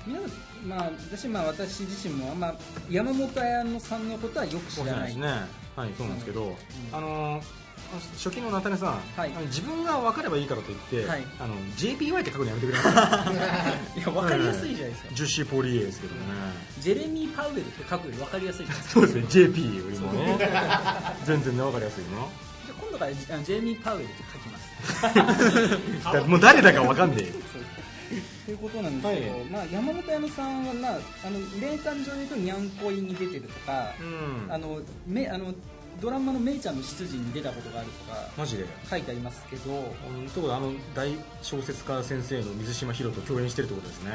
私自身もあんま山本彩乃さんのことはよく知らないですね。 はい、そうなんですけど、初期の菜種さん、自分が分かればいいからといって、JPY って書くのやめてくれますか。 いや、分かりやすいじゃないですか。 ジュッシーポリエですけどね。 ジェレミー・パウエルって書くより分かりやすいじゃないですか。そうですね、JP よりもね全然ね、分かりやすいの。 今度からジェレミー・パウエルって書きますもう誰だか分かんねえということなんですけど、山本彩乃さんは、霊感上で言うとにゃんこいに出てるとか、ドラマのめいちゃんの執事に出たことがあるとかマジで書いてありますけど、 大小説家先生の水島ヒロと共演してるってことですね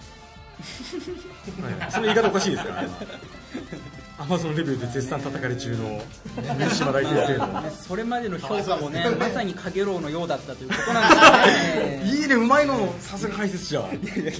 はい、その言い方おかしいですか。アマゾンレビューで絶賛叩かれ中の水島大先生のそれまでの評価もね、まさにカゲロウのようだったということなんですねいいね、うまいの、さすが解説者。 また微妙なと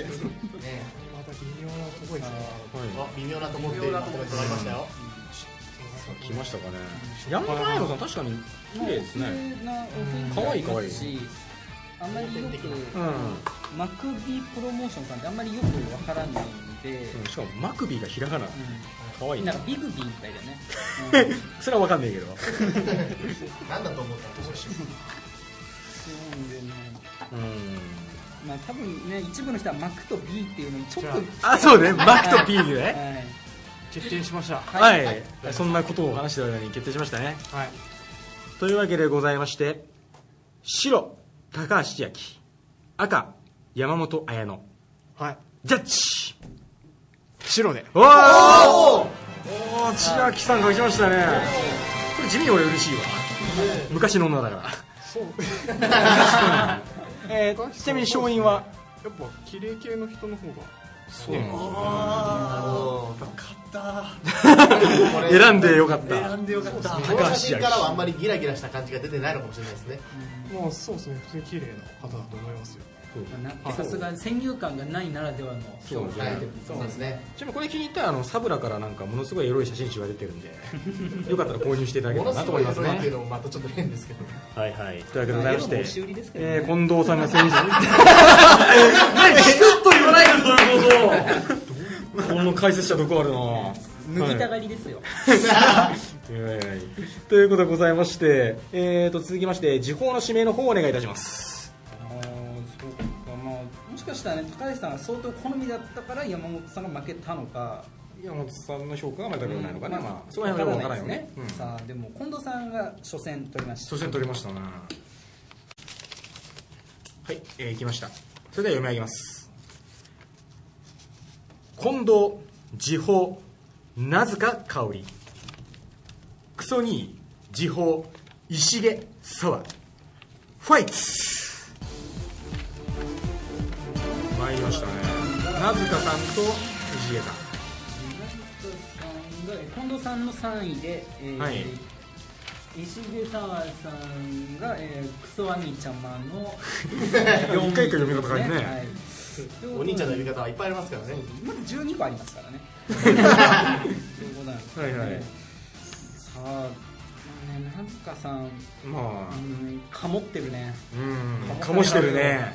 ころですね。 微妙なところってまとめてもらいましたよ。 来ましたかね。山本彩乃さん確かに綺麗ですね。可愛い可愛いし、 あんまりよく、マクビープロモーションさんってあんまりよくわからないんで、 しかもマクビーがひらがな、可愛い。 なんかビグビーみたいだね。 それはわかんないけど。 なんだと思ったの？ そうでね。多分ね、一部の人はマクと B っていうのにちょっと、そうね、マクと B でね。 決定しました。 はい、そんなことを話してる間に決定しましたね。はい。というわけでございまして、白高橋千秋、赤山本彩乃、 はい、 ジャッジ白で。 おお、千秋さんが来ましたね。これ地味に俺嬉しいわ。昔の女だから。 そう。 ちなみに勝因はやっぱ綺麗系の人の方が。 そうなんですよ。 よかった選んでよかった。 選んでよかった。この写真からはあんまりギラギラした感じが出てないのかもしれないですね。 もうそうですね、普通に綺麗な方だと思いますよ。 さすが先入観がないならではの評価が出てる。そうですね。 ちなみにこれ気に入ったらサブラからなんかものすごいエロい写真集が出てるんでよかったら購入していただけたらなと思いますね。 ものすごいエロいっていうのもまたちょっと変ですけど。 はいはい。というわけでございまして、 近藤さんが先日ちょっと言わないでそういうこと。この解説者どこあるな。 脱ぎたがりですよ。 ということでございまして、続きまして時報の指名の方をお願いいたします。 もしかしたらね、高橋さんが相当好みだったから山本さんが負けたのか、 山本さんの評価がまた良くないのかな、その辺はよくわからないよね。 さあでも近藤さんが初戦取りました。 初戦取りましたな。はい、来ました。それでは読み上げます。近藤時報名塚香織、クソニー時報石毛沢、ファイツ。参りましたね。名塚さんと石毛さん。 近藤さんの3位で、石毛沢さんが、クソアニちゃまの 4回か読み方がね。 お兄ちゃんの呼び方はいっぱいありますからね。 まず12個ありますからね。 はいはい。 さあ、名塚さん、かもってるね。 かもしてるね。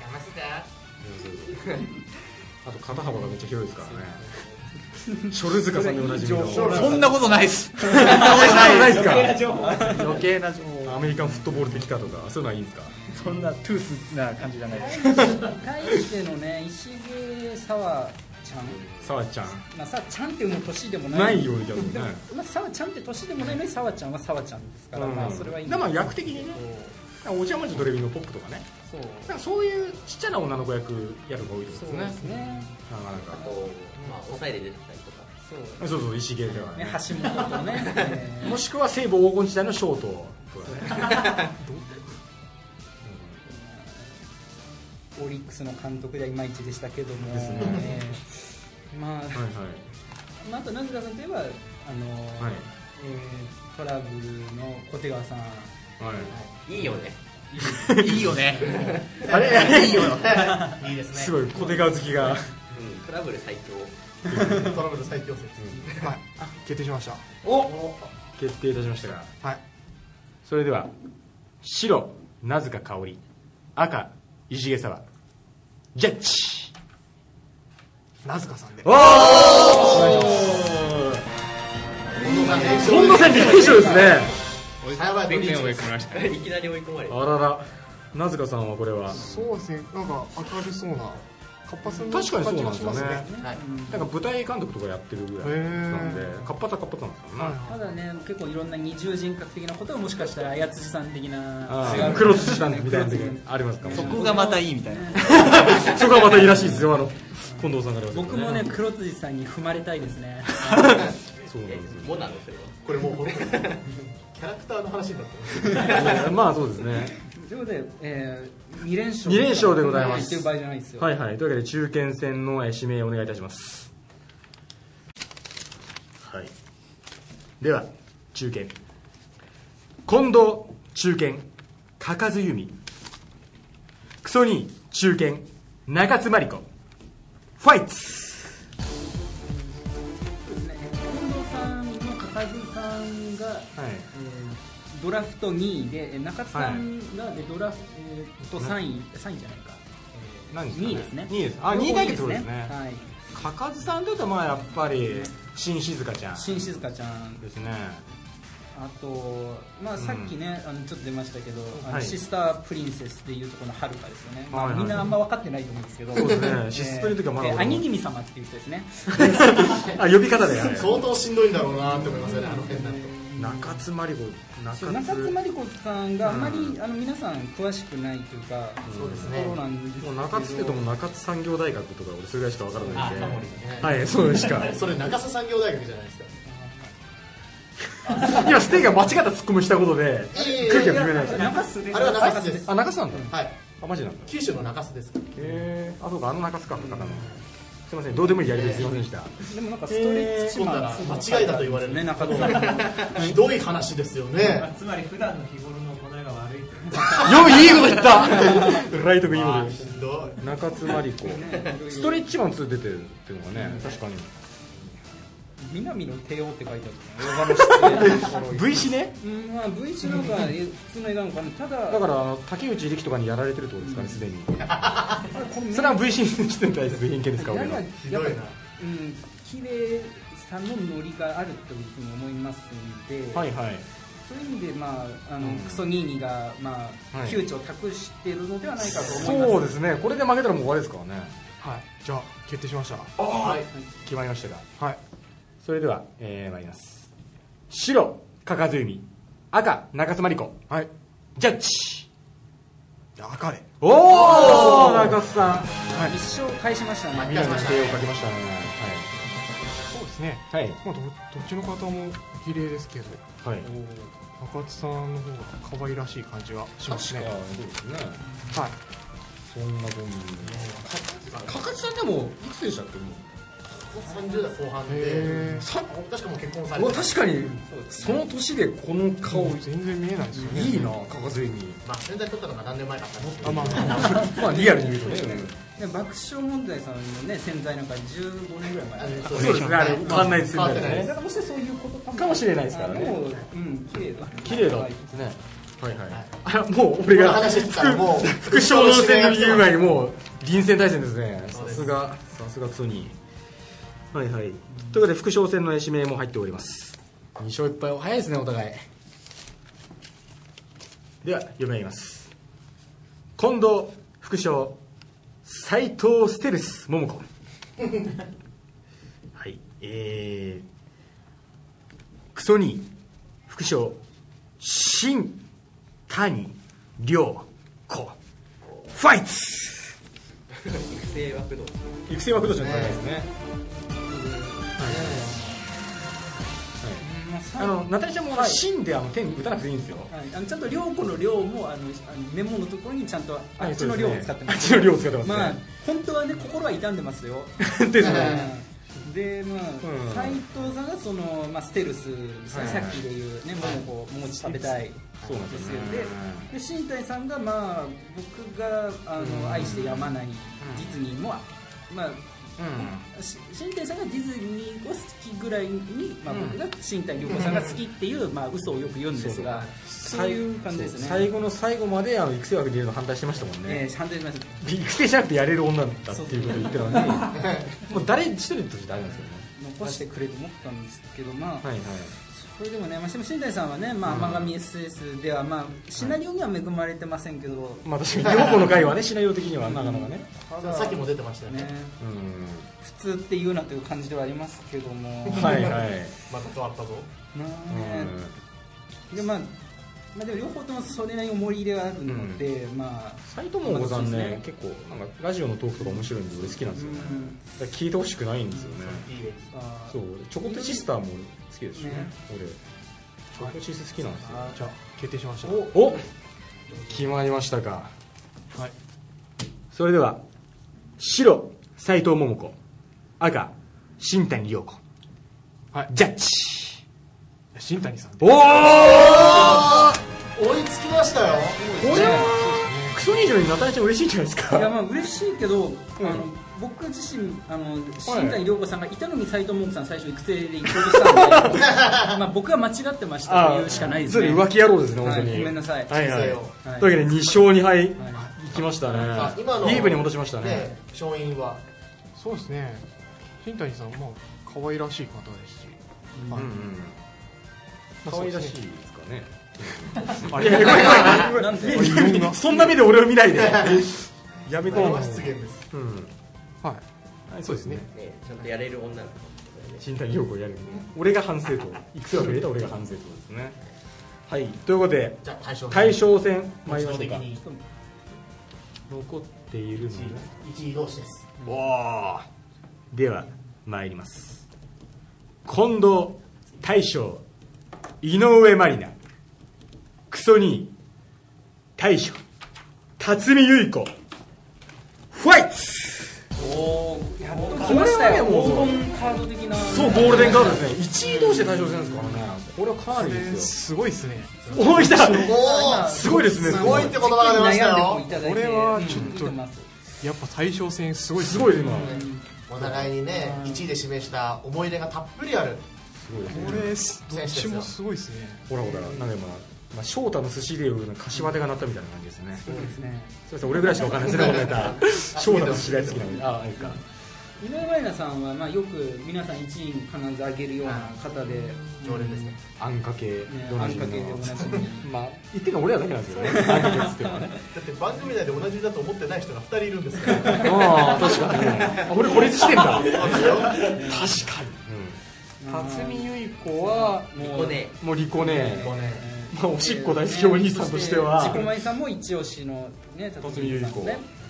あと肩幅がめっちゃ広いですからね。ショル塚さんでおなじみの。 そんなことないっす。 そんなことないっすか。 余計な情報。 アメリカンフットボール的かとかそういうのはいいんですか。 そんなトゥースな感じじゃないです。 対してのね、石毛沢時ちゃん、 沢ちゃん、 まあ沢ちゃんっていう年でもないないようじゃね。 まあ沢ちゃんって年でもないのに沢ちゃんは沢ちゃんですから、まあそれはいいんだから役的にね、お茶町ドレミのポップとかね、そういうちっちゃな女の子役やるのが多いですね。なかなか。 あとまあ抑えで出てきたりとか。 そう石毛ではね。 橋本とね。 もしくは西武黄金時代のショートとかね。 オリックスの監督ではいまいちでしたけども。まあ。あと名塚さんといえばトラブルの小手川さん。 いいよね。 いいよね。 あれいいよ。いいですね。 すごい小手川好きが。 トラブル最強。 トラブル最強説。 はい。決定しました。 決定いたしましたが。 はい。 それでは白名塚香織、赤石毛沢、ジャッジ名塚さんで。 おー。近藤さん2連勝ですね。 いきなり追い込まれる。 あらら、名塚さんはこれはそうですね、なんか明るそうな活発な確かにそうなんですよね。 はい。 なんか舞台監督とかやってるぐらいなんで活発なんですよね。 ただね、結構いろんな二重人格的なことはもしかしたら綾辻さん的な黒辻さんみたいな時ありますかもしれない。 そこがまたいいみたいな。 そこがまたいいらしいですよ、近藤さんから。 僕もね、黒辻さんに踏まれたいですね。 そうなんですよ。 もなのそれは。 これもうキャラクターの話になってます。 まあそうですね。 ということで、2連勝。 2連勝でございます。 言ってる場合じゃないですよ。 はいはい。というわけで中堅戦の指名をお願いいたします。はい。では中堅近藤中堅嘉数由美、クソニー中堅中津真理子、ファイツ。 近藤さんの嘉数さんが、ドラフト2位で、中津さんがドラフト3位じゃないか、2位ですね。 2位です。あ、2位対決ですね。 はい。 嘉数さんというとまあやっぱり新静香ちゃん。 新静香ちゃんですね。 あと、まあ、さっきね、ちょっと出ましたけど、シスタープリンセスっていうところのはるかですよね。みんなあんま分かってないと思うんですけど、 そうですね。シスプリンとかまだ兄君様っていう人ですね。 あ、呼び方で相当しんどいんだろうなって思いますよね、あの辺だと。 中津真理子、 中津真理子さんがあんまり皆さん詳しくないというか、 そうですね。 ところなんですけど、 中津ってとも中津産業大学とか俺それぐらいしか分からないんで、はい、そうしか。 それ中津産業大学じゃないですか。 今ステイが間違ったツッコミしたことで空気が決めないですね。 あれは中津です。 あ、中津なんだ。 はい。 あ、マジなんだ。 九州の中津です。 あ、そうか、あの中津か、方の。すみません、どうでもいいやりですみませんでした。 でもなんかストレッチマン間違いだと言われるね、中津さん。 ひどい話ですよね。 つまり普段の日頃の行いが悪い。 よ、いいこと言った。ライト君いいこと言う。 中津真理子。ストレッチマン2出てるっていうのがね、確かに。 南の帝王って書いてある。 V 詞ね。 まあ V 詞なんか普通の映画なのかな。ただだから竹内力とかにやられてるってことですかね、すでに。それは V 詞にして対する偏見ですか、俺は。 やっぱり綺麗さのノリがあるというふうに思いますので。はいはい。そういう意味でまあクソニーニがまあ窮地を託しているのではないかと思います。 そうですね。これで負けたらもう終わりですからね。 はい。じゃあ決定しました。 はい。決まりましたが。はい。それでは、参ります。白、嘉数由美、赤、中津真理子。はい。ジャッジ。 赤で。 おー、中津さん。 はい。一生返しましたね。 みんなに手をかけましたね。はい。 そうですね。 はい。 まあどっちの方も綺麗ですけど。はい。中津さんの方が可愛らしい感じがしますね。 そうですね。 はい。 そんな風に。嘉数さんでもいくつでしたっけ？ 30代後半で確かもう結婚されて、 確かにその年でこの顔全然見えないですよね。 いいな、嘉数由美。 まあ洗剤取ったのが何年前かったの。 まあリアルに言うとね。 爆笑問題さんのね洗剤なんか15年ぐらい前。 そうですね。あれ変わんないですよね。 だからもしそういうことかもしれないですからね。 綺麗だ。 綺麗だですね。はいはい。もう俺が副将の戦の理由外にもう臨戦態勢ですね。さすがクソニー。はいはい。ということで副将戦の指名も入っております。2勝1敗早いですね、お互い。では読み上げます。近藤副将斉藤ステルス桃子。 はい、クソニー副将新谷涼子ファイツ。 育成枠同士。 育成枠同士の戦いですね。ナタリちゃんも芯で点打たなくていいんですよ。 ちゃんと涼子の量もメモのところにちゃんとあっちの量を使ってます。 あっちの量を使ってますね。 まあ本当はね心は痛んでますよ。 ですね。 で斉藤さんがそのステルスですね。さっきでいうね桃ち食べたい。 そうなんですよ。 で新谷さんが僕が愛してやまないディズニーも新谷さんがディズニーを好きぐらいに僕が新谷涼子さんが好きっていう嘘をよく言うんですが、そういう感じですね。 最後の最後まで育成枠で入れるの反対してましたもんね。 反対しました。 育成しなくてやれる女だったっていうことを言ってるのに、もう誰一人としてあるんですよね。 残してくれと思ったんですけどそれでもね、新谷さんはね、甘神 SS ではシナリオには恵まれてませんけど、 確かに涼子の回はねシナリオ的にはなかなかね。 さっきも出てましたよね。 普通って言うなという感じではありますけども。 はいはい。また変わったぞ。 でも両方ともそれなりに思い入れがあるので、 斉藤桃子さんね、結構ラジオのトークとか面白いんで俺好きなんですよね。聞いてほしくないんですよね。そう、チョコテシスターも好きですしね。俺チョコテシス好きなんですよ。 じゃあ決定しました。 お、決まりましたか。はい。それでは白斉藤桃子、赤新谷涼子。はい。ジャッジ。 新谷さん。 おお。 追いつきましたよ。 これはクソニージョにナタリちゃん嬉しいんじゃないですか。 いや嬉しいけど、僕自身新谷涼子さんがいたのに斉藤桃子さん最初育成で行こうとしたんで、僕は間違ってましたというしかないですね。 浮気野郎ですね本当に。 ごめんなさい。 というわけで2勝2敗いきましたね。 今のイーブに戻しましたね。 勝因はそうですね。新谷さんも可愛らしい方ですし。 可愛らしいですかね。そんな目で俺を見ないで。やめて。 失言です。 はい。そうですね。 ちゃんとやれる女の子。 新谷涼子をやる。俺が反省と育成枠入れた俺が反省とですね。はい。ということで大将戦参りましょうか。残っているの 1位同士です。 では参ります。近藤大将井上まりな、クソニー大将辰巳ゆい子、ファイト。 これはねもう黄金カード的な。 そう、ゴールデンカードですね。1位同士で対象戦ですからね。これはかなりですよ。 すごいですね。 おい、来た。すごいですね。 すごいって言葉が出ましたよ。 これはちょっとやっぱ対象戦すごい。 すごい今。 お互いにね1位で指名した思い出がたっぷりある。 これどっちもすごいですね。 ほらなんで翔太の寿司でいう柏手が鳴ったみたいな感じですね。そうですね。そうですね。俺ぐらいしかわかんないですね。このネタ。翔太の寿司大好きなのに。あ、いいですか。 井上まりなさんはよく皆さん1位に必ず上げるような方で常連ですね。 あんかけあんかけで同じに。 言ってるの俺らだけなんですよね。あんかけっつってもね。 だって番組内で同じだと思ってない人が2人いるんですから。 ああ、確かにね。俺孤立してんだ。確かに。辰巳ゆい子はもうリコネ。おしっこ大好きお兄さんとしては。 自己前さんも一押しのね辰巳ゆい子。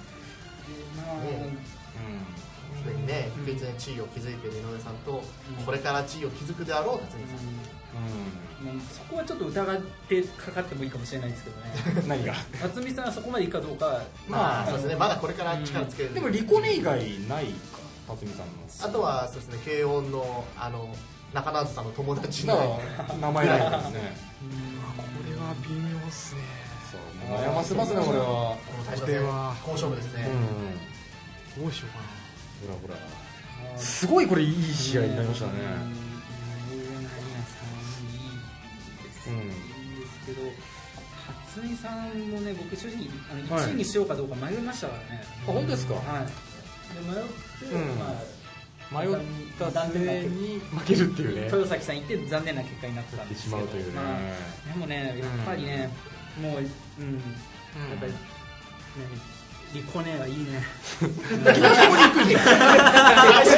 すでにね、別に地位を築いている井上さんと、これから地位を築くであろう辰巳さん。 そこはちょっと疑ってかかってもいいかもしれないですけどね。 何が辰巳さんはそこまでいいかどうか。 そうですね。まだこれから力つける。 でもリコネ以外ないか、辰巳さんの。 あとはそうですね、慶応の中直人さんの友達の名前ないですね。 これは微妙ですね。 悩ませますねこれは。 これは好勝負ですね。 どうしようかな。 ほらすごいこれいい試合になりましたね。 いいですけど、辰巳さんもね、僕正直1位にしようかどうか迷いましたからね。 あ、本当ですか。 はい。で迷った末に負けるっていうね。 豊崎さん行って残念な結果になったんですけど。でもね、やっぱりね、もうやっぱりリコネはいいね。 沖縄そこに行くんだ。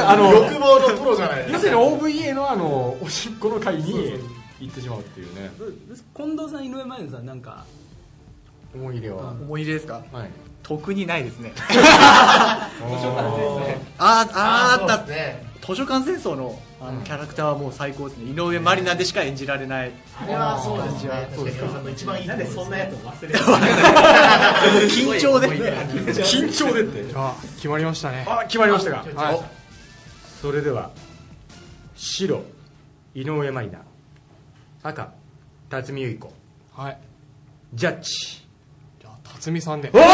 欲望のプロじゃない。 要するに OVA のおしっこの会に行ってしまうっていうね。 近藤さん、井上真由さん、なんか思い入れは。 思い入れですか。 はい。 特にないですね。 図書館ですね。 あったね。図書館戦争のキャラクターはもう最高ですね。井上まりなでしか演じられない。 あれはそうですね。そうですか。一番いい。なんでそんなやつを忘れる。 緊張で。 緊張でって。 決まりましたね。 決まりましたか。それでは白井上まりな、赤辰巳ゆい子。 はい。 ジャッジ。 じゃあ辰巳さんで。 逆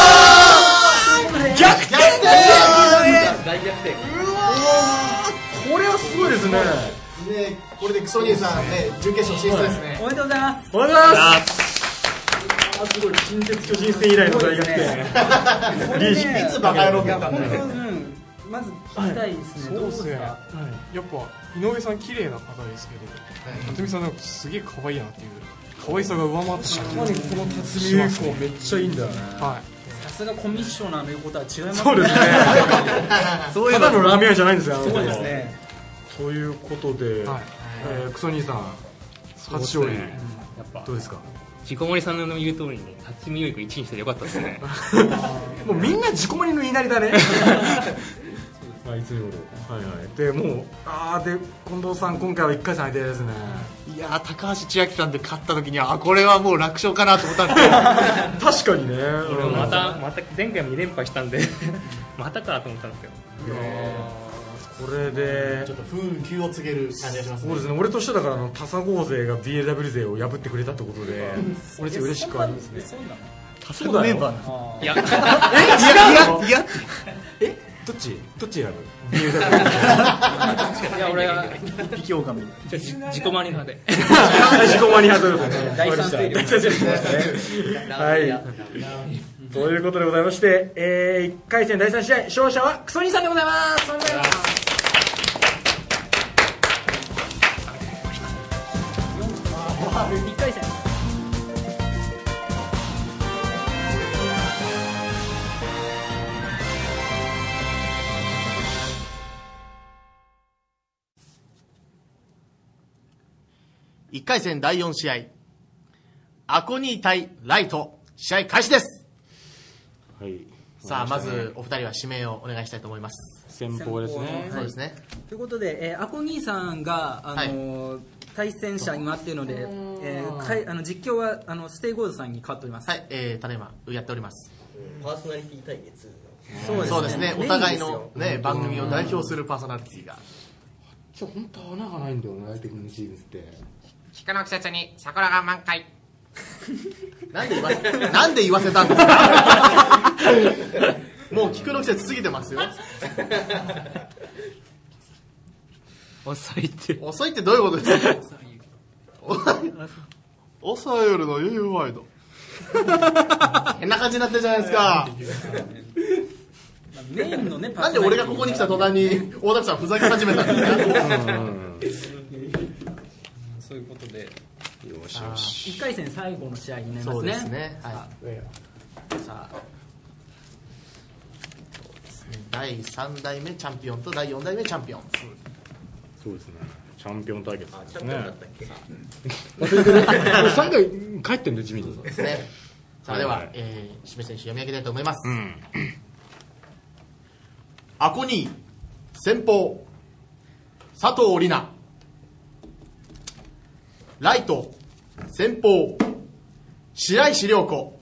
転大逆転。 これはすごいですね。 これでクソ兄さんね、準決勝進出ですね。 おめでとうございます。 おめでとうございます。すごい、近鉄巨人戦以来の大逆転。 いつバカ野郎って言ったんだよ。 まず聞きたいですね。どうですか。 やっぱ井上さん綺麗な方ですけど、辰巳さんなんかすげえ可愛いなっていう可愛さが上回って確かにこの辰巳ゆい子めっちゃいいんだよね。 さすがコミッショナーの言うことは違いますね。 そうですね。ただのラーメン屋じゃないんですよ。 そうですね。 ということで、クソ兄さん初勝利。どうですか。 自己盛りさんの言う通りに辰巳ゆい子1位にしてよかったですね。 もうみんな自己盛りの言いなりだね。いつもでもうで近藤さん今回は1回戦相手ですね。 いや高橋千秋さんで勝った時にはこれはもう楽勝かなと思ったんですけど確かにね。 また前回も2連敗したんでまたかと思ったんですよ。 これでちょっと不運休を告げる感じがしますね。 そうですね。俺としてだから田佐合勢が BLW 勢を破ってくれたってことで俺嬉しくありますね。 田佐合メンバー。 いやどっち選ぶ。 いや俺は一匹狼。 自己マニ派で。 自己マニ派ということで第三勢力。 はい。ということでございまして、1回戦第3試合勝者はクソ兄さんでございます。おめでとうございます。 1回戦。 1回戦第4試合、アコニー対ライト、試合開始です。 はい。 さあまずお二人は指名をお願いしたいと思います。 先方ですね。 そうですね。 ということで、アコニーさんが対戦者になっているので、実況はステイゴールドさんに変わっております。 はい、ただいまやっております。 パーソナリティ対決。 そうですね。お互いのね番組を代表するパーソナリティが。 本当は穴がないんだよね、相手のチームって。 菊の季節に桜が満開。 なんで言わせたんですか。もう菊の季節過ぎてますよ。 遅いってどういうことですか。朝夜の余裕ワイド。変な感じになってるじゃないですか。 メインのね、 なんで俺がここに来た途端に大田さんふざけ始めたんですか。 そういうことで1回戦最後の試合になりますね。 そうですね。第3代目チャンピオンと第4代目チャンピオン。 そうですね。チャンピオン対決ですね。 だったっけ。 3回帰ってんだ地味に。 ですね。それでは指名選手読み上げたいと思います。アコニー先鋒佐藤里奈、ライト先鋒白石涼子。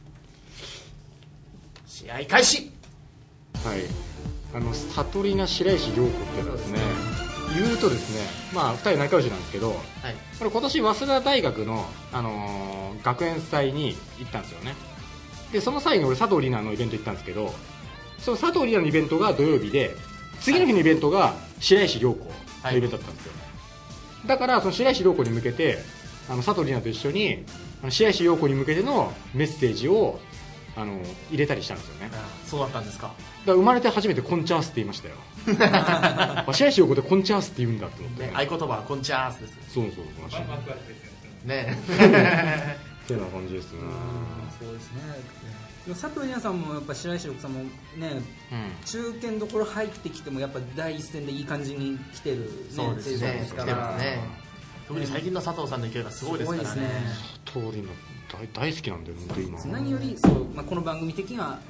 試合開始。 はい。悟りな白石涼子ってのはですね、言うとですね、まあ2人仲良しなんですけど、これ今年早稲田大学の学園祭に行ったんですよね。でその際に俺佐藤里奈のイベント行ったんですけど、その佐藤里奈のイベントが土曜日で、次の日のイベントが白石涼子のイベントだったんですよ。だからその白石涼子に向けて佐藤里奈と一緒に白石涼子に向けてのメッセージを入れたりしたんですよね。 そうだったんですか。 だから生まれて初めてコンチャースって言いましたよ。白石涼子でコンチャースって言うんだと思って、 合言葉はコンチャースです。 そうねっていうような感じですね。 そうですね。 佐藤里奈さんもやっぱ白石六さんもね、中堅どころ入ってきてもやっぱ第一線でいい感じに来てる、ね、 そうですね、来てますね。特に最近の佐藤さんの勢いがすごいですからね。 佐藤里奈大好きなんだよ本当今。 何よりそう、この番組的には、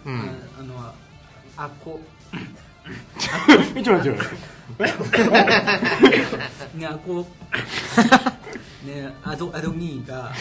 ちょっと待ってね、ね、アドニーが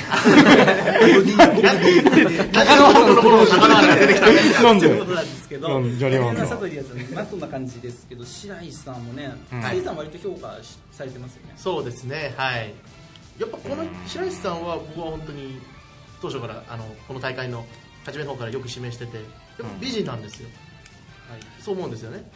なんでことなんですけど、佐藤里奈さんそんな感じですけど、白石さんもね、白石さん割と評価されてますよね。 そうですね、はい。やっぱこの白石さんは僕は本当に当初からこの大会の初めの方からよく指名してて、美人なんですよ。そう思うんですよね。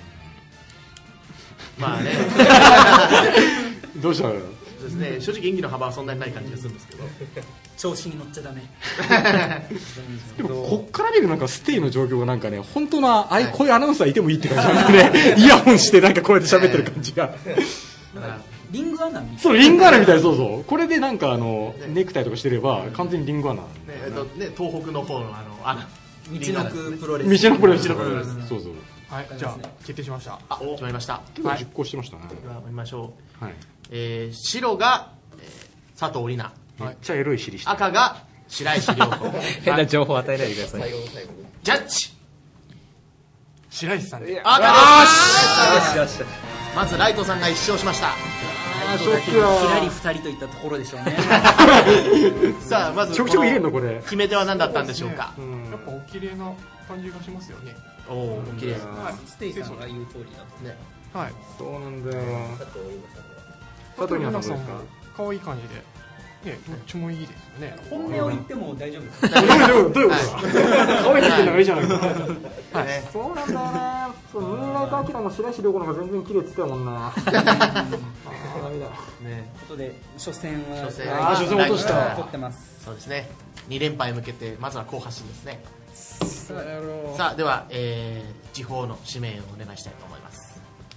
まあね。 どうしたの？ ですね、正直演技の幅はそんなにない感じがするんですけど、 調子に乗っちゃダメ。 でもこっから見るなんかステイの状況がなんかね、本当なこういうアナウンサーいてもいいって感じなんでね、イヤホンしてなんかこうやって喋ってる感じが。 リングアナみたいな。 そう、リングアナみたい。そうそう。これでなんかネクタイとかしてれば完全にリングアナ。 東北の方のアナ。 道のくプロレス。 道のプロレス。そうそう。 はい、じゃあ決定しました。 決まりました。 実行してましたね。 では見ましょう。 はい。 白が佐藤里奈。 めっちゃエロい尻して。 赤が白石涼子。 変な情報与えないでください。 ジャッジ。 白石さんで。 赤です。まずライトさんが1勝しました。 いきなり2人といったところでしょうね。 さあまずちょくちょく入れんのこれ。 決め手は何だったんでしょうか。 やっぱお綺麗な感じがしますよね。 お綺麗。 ステイさんが言う通りだとね。 はい。 そうなんだよ。 佐藤里奈さんも可愛い感じで。ね、どっちもいいですよね。 本音を言っても大丈夫です。 どういうことだ。可愛いって言ってんのがいいじゃないか。そうなんだよね。そう、ムーンライトアキラも白石涼子の方が全然綺麗って言ってたもんな。ダメだ。ね。 ことで初戦は初戦落とした。 取ってます。 そうですね。2連覇へ向けてまずは好発進ですね。さあでは時報の指名をお願いしたいと思います。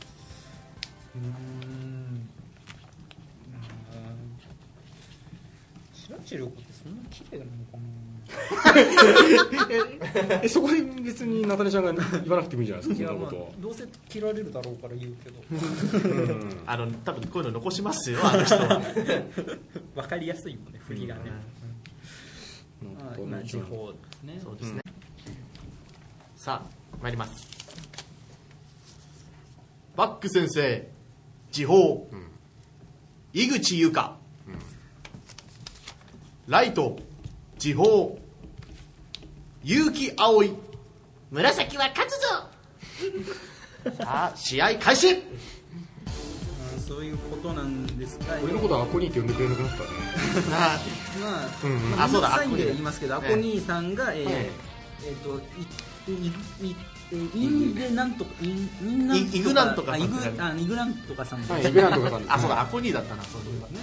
白石涼子ってそんな綺麗なのかな。 そこで別に菜種ちゃんが言わなくてもいいじゃないですか。そんなこと。 どうせ切られるだろうから言うけど。 多分こういうの残しますよあの人は。 わかりやすいもんね、振りがね。今時報ですね。 そうですね。さあ参ります。バック先生時報、井口優香、ライト時報結城葵、紫は勝つぞ。さあ試合開始。 そういうことなんですか。 俺のことはアコニーって呼んでくれなくなったね。 あ、そうだ。 サインで言いますけど、アコニーさんがイグなんとかさん。 イグなんとかさん。 あ、そうだ。アコニーだったな。そう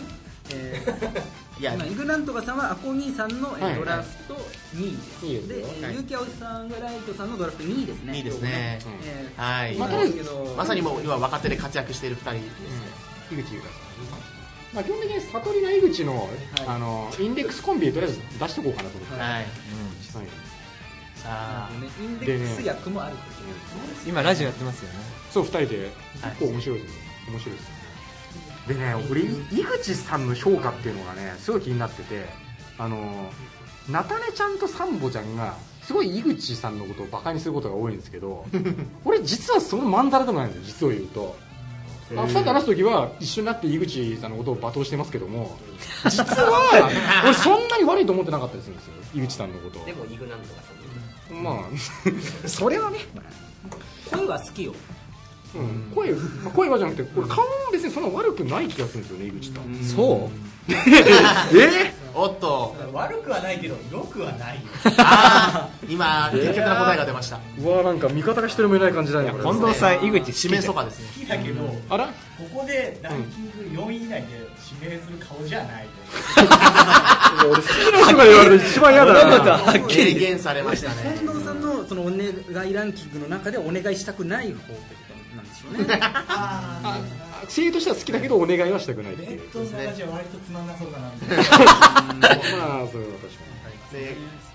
いや、イグなんとかさんはアコニーさんのドラフト2位で、結城葵さんがライトさんのドラフト2位ですね。 2位ですね。はい。まさにもう今若手で活躍している2人ですね。 井口優香さん。基本的に佐藤里奈井口のインデックスコンビでとりあえず出しとこうかなと思って。はい。 さあ、インデックス役もある。 今ラジオやってますよね。 そう、2人で結構面白いですよ。面白いです。でね、俺井口さんの評価っていうのがねすごい気になってて、菜種ちゃんとサンボちゃんがすごい井口さんのことをバカにすることが多いんですけど俺実はそのまんざらでもないんですよ、実を言うと。2人で話す時は一緒になって井口さんのことを罵倒してますけども、実は俺そんなに悪いと思ってなかったりするんですよ、井口さんのこと。 でもイグなんとかさん、 まあそれはね、 声は好きよ。 声はじゃなくて、これ顔も別にそんな悪くない気がするんですよね、井口さん。 そうおっと、 悪くはないけど良くはないよ。 今結局な答えが出ました。 うわ、なんか味方が一人もいない感じだね。 近藤さん、井口指名そばですね。 好きだけど、 あら、 ここでランキング4位以内で指名する顔じゃない。 俺好きな人が言われると一番嫌だな。 軽減されましたね。 近藤さんのそのお願いランキングの中でお願いしたくない方なんでしょうね。 声優としては好きだけどお願いはしたくないっていう。 ネットの話は割とつまんなそうだなみたいな。 まあそれは確かに。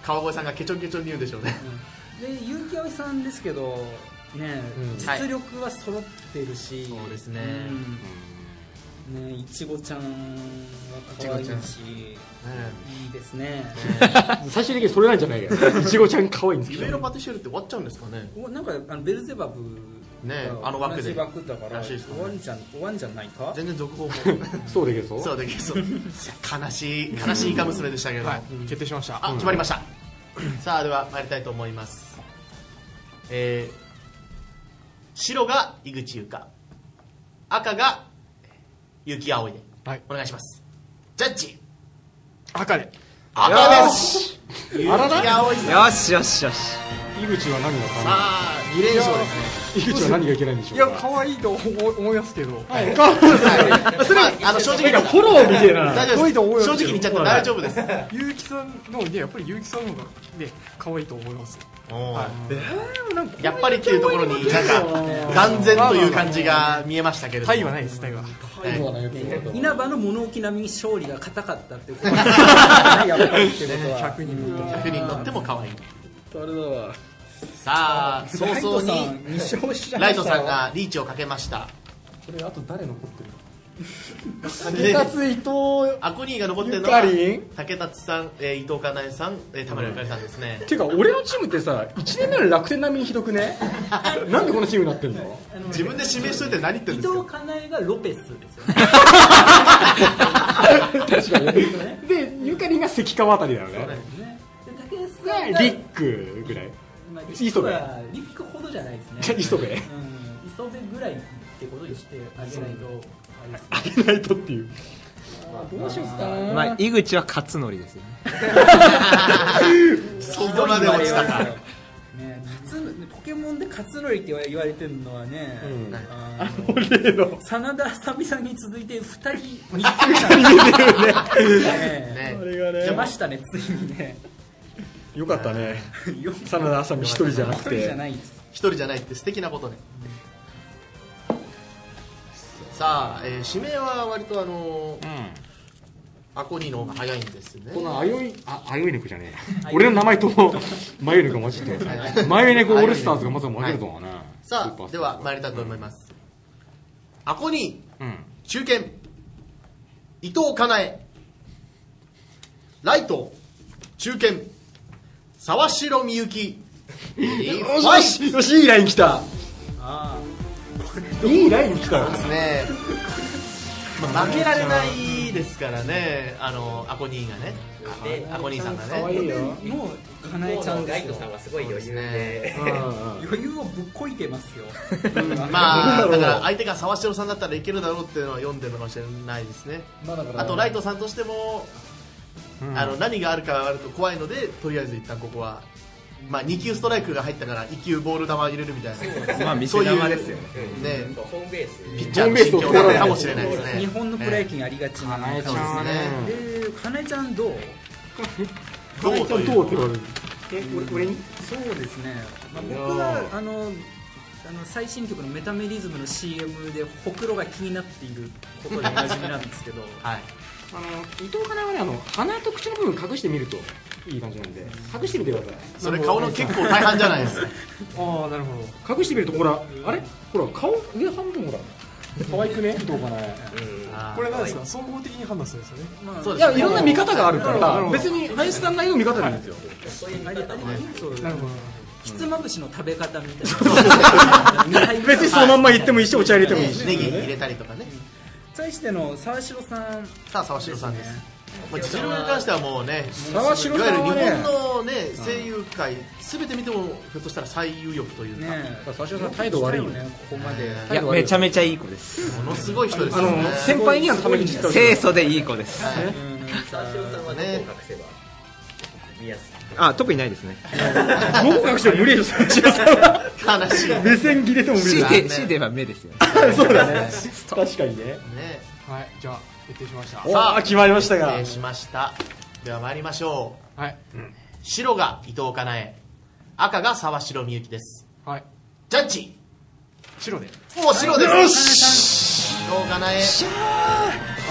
川越さんがケチョンケチョンに言うんでしょうね。 で結城葵さんですけどね、実力は揃ってるし、 そうですね。 ね、いちごちゃんは可愛いし、いいですね。 最終的にそれなんじゃないか。いちごちゃん可愛いんですけど。 夢のパティシエルって終わっちゃうんですかね。 なんかベルゼバブね、あの枠で同じ枠だから終わんじゃないか。 全然続報もそうでけそう。 そうでけそう。悲しいイカ娘でしたけど、 決定しました。 あ、決まりました。さあでは参りたいと思います。白が井口優香、赤が結城葵で、お願いします。ジャッジ赤で。 赤です。結城葵さん。 よしよしよし。 井口は何がさあ2連勝ですね。 井口は何がいけないんでしょうか。いや可愛いと思いますけど。はい。 それ正直フォローみたいな。 大丈夫です。正直に言っちゃって大丈夫です。 結城さんのやっぱり結城さんの方がね可愛いと思います。 やっぱりっていうところになんか断然という感じが見えましたけれども。 タイはないです。タイは。 稲葉の物置並みに勝利が硬かったっていうことはやっぱりってことは 100人乗っても可愛い。 誰だわ。 さあ早々にライトさんがリーチをかけました。 これあと誰残ってるの。 竹達伊藤アコニーが残ってるのは竹達さん、伊藤かなえさん、田村ゆかりさんですね。 てか俺のチームってさ1年目の楽天並みにひどくね。なんでこのチームになってんの。 自分で指名しといて何言ってんですか。 伊藤かなえがロペスですよね。 確かに。でゆかりが関川あたりだよね。リックぐらい。磯部。 リックほどじゃないですね。 磯部。 磯部ぐらいってことにしてあげないと。 あげないとっていう。 どうしようか。 まあ井口は勝則ですよね。 そこまで落ちたか。 ポケモンで勝則って言われてるのはね、 例の真田久々に続いて2人見出ましたね、ついにね。 よかったね。真田あさみ一人じゃなくて。 一人じゃないって素敵なことね。さあ、指名は割とアコニーの方が早いんですね。 このあよい猫じゃねえ。俺の名前と迷い猫が混じってる。迷い猫オールスターズがまず混ぜるとはね。 さあでは参りたいと思います。アコニー、中堅伊藤かなえ、ライト中堅沢城みゆき。 よしよし、いいライン来た。いいライン来たですね。負けられないですからね、アコニーがね、アコニーさんがね。 もうかなえちゃんライトさんはすごい余裕で余裕をぶっこいてますよ。 まあだから相手が沢城さんだったらいけるだろうっていうのは読んでるのかもしれないですね。あとライトさんとしても何があるかがあると怖いので、とりあえず一旦ここは。まあ、2球ストライクが入ったから1球ボール球入れるみたいな、 まあ見せ球ですよね。 ホームベースピッチャーの心境なのかもしれないですね。 日本のプロ野球にありがちな感じですね。かなえちゃんどう俺に。そうですね、僕は最新曲のメタメリズムの CM でほくろが気になっていることでおなじみなんですけど、 伊藤かなえはね、鼻と口の部分隠してみるといい感じなんで、隠してみてください。 それ顔の結構大半じゃないですか。 ああ、なるほど。隠してみるとほら、あれほら顔上半分ほら可愛くね、伊藤かなえ。 これなんですか、総合的に判断するんですよね。 いや、いろんな見方があるから別に林さんが言う見方なんですよ。 なるほど。ひつまぶしの食べ方みたいな。 別にそのまんま言ってもいいし、お茶入れてもいいし、 ネギ入れたりとかね。 対しての沢城さん。 さあ沢城さんです。実力に関してはもうね、い沢城さんはね、 わゆる日本のね声優界すべて見てもひょっとしたら最有力というか。 沢城さん態度悪いよね。 ここまで。 いや、めちゃめちゃいい子です。 ものすごい人ですよね。 先輩にはために清楚でいい子です。 沢城さんはね、隠せば見やすい。 特にないですね。 どこ隠しても無理でしょ。 悲しい。 目線切れても無理だ。 強いて言えば目ですよ。 そうだね。確かにね。 はい、じゃあ決定しました。 さあ決まりましたが。 決定しました。では参りましょう。はい。 白が伊藤かなえ、赤が沢城みゆきです。 はい。 ジャッジ。 白で。 お、白です。伊藤かなえ。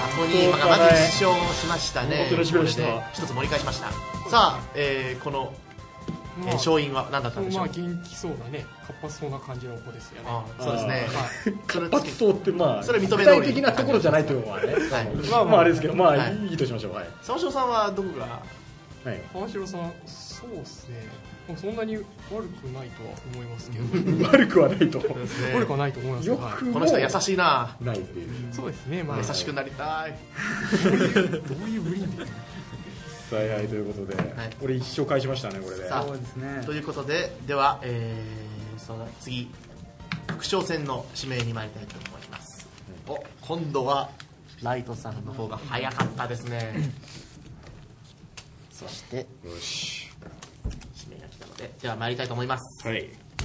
箱にまず1勝しましたね。これで一つ盛り返しました。さあ、この勝因は何だったんでしょう。 元気そうなね、活発そうな感じの子ですよね。 そうですね。 活発そうってそれ認め通り。 具体的なところじゃないというのはね。まああれですけど、まあいいとしましょう。 沢城さんはどこが？ 沢城さん、そうですね。そんなに悪くないとは思いますけど。 悪くはないと。 悪くはないと思いますけど。 この人は優しいな。 ないっていう。 そうですね。 優しくなりたい。 どういうブリンで。 はいということで、これ一生返しましたねこれで。 そうですね。 ということででは、その次副将戦の指名に参りたいと思います。今度はライトさんの方が早かったですね。そしてよし指名が来たのででは参りたいと思います。ちょ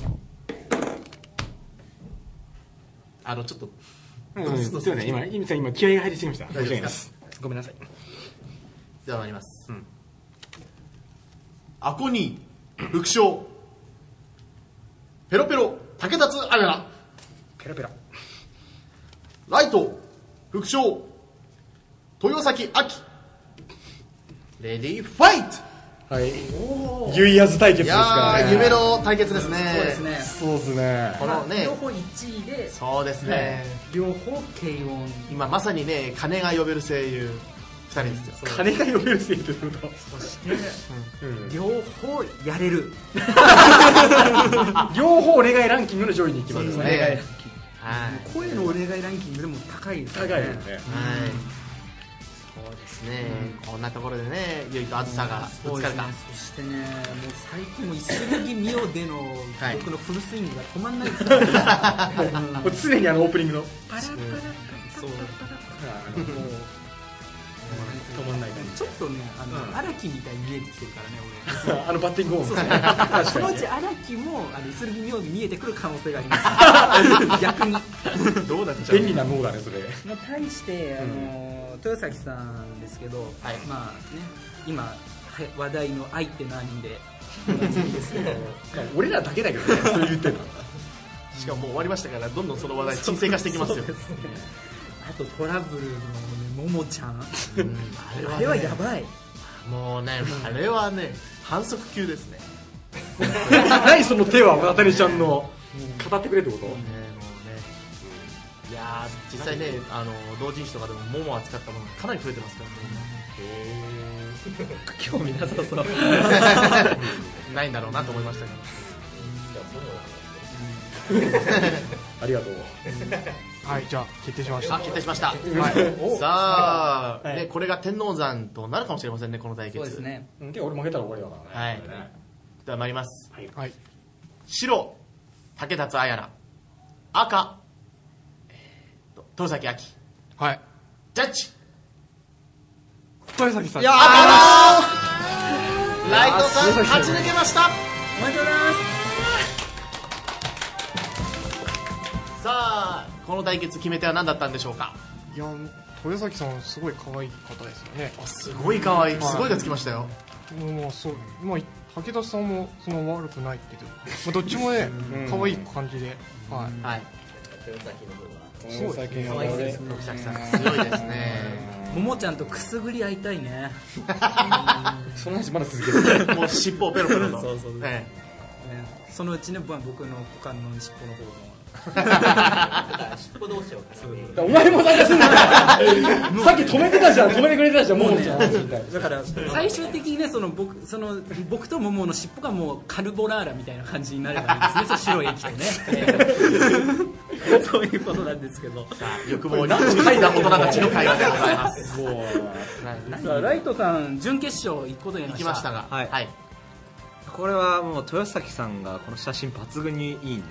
っとすいません今気合が入りすぎました。 大丈夫ですか？ ごめんなさい。 では参ります。アコニー副将ペロペロ竹達あやな。 ペロペロ。 ライト副将豊崎亜希。レディーファイト。 ユイアズ対決ですからね。夢の対決ですね。 そうですね。 このね、 両方1位で、 そうですね。 両方軽音。 今まさにね、金が呼べる声優2人ですよ。 金が呼べる声優ということ。 そして両方やれる。 両方お願いランキングの上位に行きますね。 声のお願いランキングでも高いですね。 高いですね。 そうですね、こんなところでね、ゆいとあずさがぶつかるか。 そしてね、もう最近もイスルギミオでの僕のフルスイングが止まんないですからね。 常にオープニングのパラパラパラパラパラ止まんない感じ。 ちょっとね、荒木みたいに見えてきてるからね、俺。 バッティングフォーム。 そのうち荒木もイスルギミオに見えてくる可能性があります。逆に。 どうなっちゃう？ 便利な脳だね、それ。 対して豊崎さんですけど、まあね、今話題の愛って何で俺らだけだけどね、そう言ってるの。 しかももう終わりましたから、どんどんその話題沈静化していきますよ。 あとトラブルのももちゃん、あれはやばい。 もうね、あれはね、反則級ですね。 何その手は、渡辺ちゃんの語ってくれってこと？ いや実際ね、同人誌とかでもももを扱ったものがかなり増えてますからね。 興味なさそう。 ないんだろうなと思いましたけど。ありがとう。 はい、じゃあ決定しました。 決定しました。さあ、ね、これが天王山となるかもしれませんね、この対決。 そうですね。 で、俺負けたら終わりだからね。 はい。では参ります。 はい。 白、竹達彩菜。赤、豊崎亜希。 はい。 ジャッジ。 豊崎さん。 ライトさん勝ち抜けました。 おめでとうございます。 さあ、この対決決め手は何だったんでしょうか。 いや、豊崎さんすごい可愛い方ですよね。 すごい可愛い。すごいがつきましたよ。 もうそう、まあ武田さんもその悪くないって言って、どっちもね可愛い感じで、 はい。 豊崎の方が。 そうですね。 可愛いですね。 豊崎さん強いですね。 ももちゃんとくすぐり合いたいね。 その話まだ続ける。 もう尻尾をペロペロと。 そうそう。そのうちね、僕の股間の尻尾の方も。 尻尾同士をお前も参加するんだ。さっき止めてたじゃん、止めてくれたじゃん、ももちゃん。 だから最終的にね、僕とももの尻尾がもうカルボナーラみたいな感じになればいいですね。白い液とね。そういうことなんですけど。 欲望に深いな大人たちの会話でございます。 さあライトさん準決勝行くことになりましたが、 はい。これはもう豊崎さんがこの写真抜群にいいんで、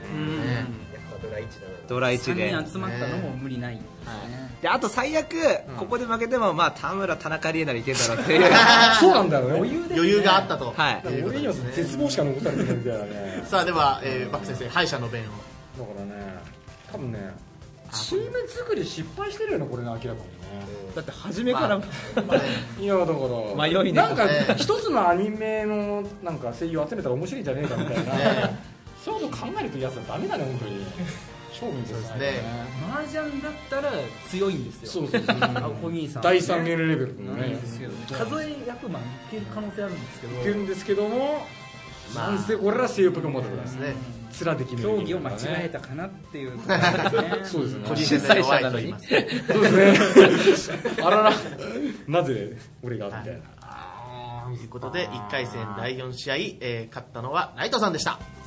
ドラ1で 3人集まったのも無理ないですね。 であと最悪ここで負けてもまあ田村田中理恵ならいけるだろうっていうそうなんだよね、 余裕があったと。 俺には絶望しか残されてないみたいなね。 さあではバック先生、敗者の弁を。 だからね、多分ね、チーム作り失敗してるよね、これね、明らかにね。 だって初めからいやだから迷いね、 なんか一つのアニメのなんか声優集めたら面白いんじゃねえかみたいな、そういうこと考えるとやつはダメだね、本当に。 勝負ですね。 麻雀だったら強いんですよ。 そうそうそう。 小兄さん。 第3年レベルのね。 数え役満いける可能性あるんですけど。 いけるんですけども、なんせこれは性欲が持ってくるんですね。面で決める。 競技を間違えたかなっていう。 そうですね。 主催者なのに。 そうですね。あらら。なぜ俺がみたいな。 ということで1回戦第4試合、勝ったのはライトさんでした。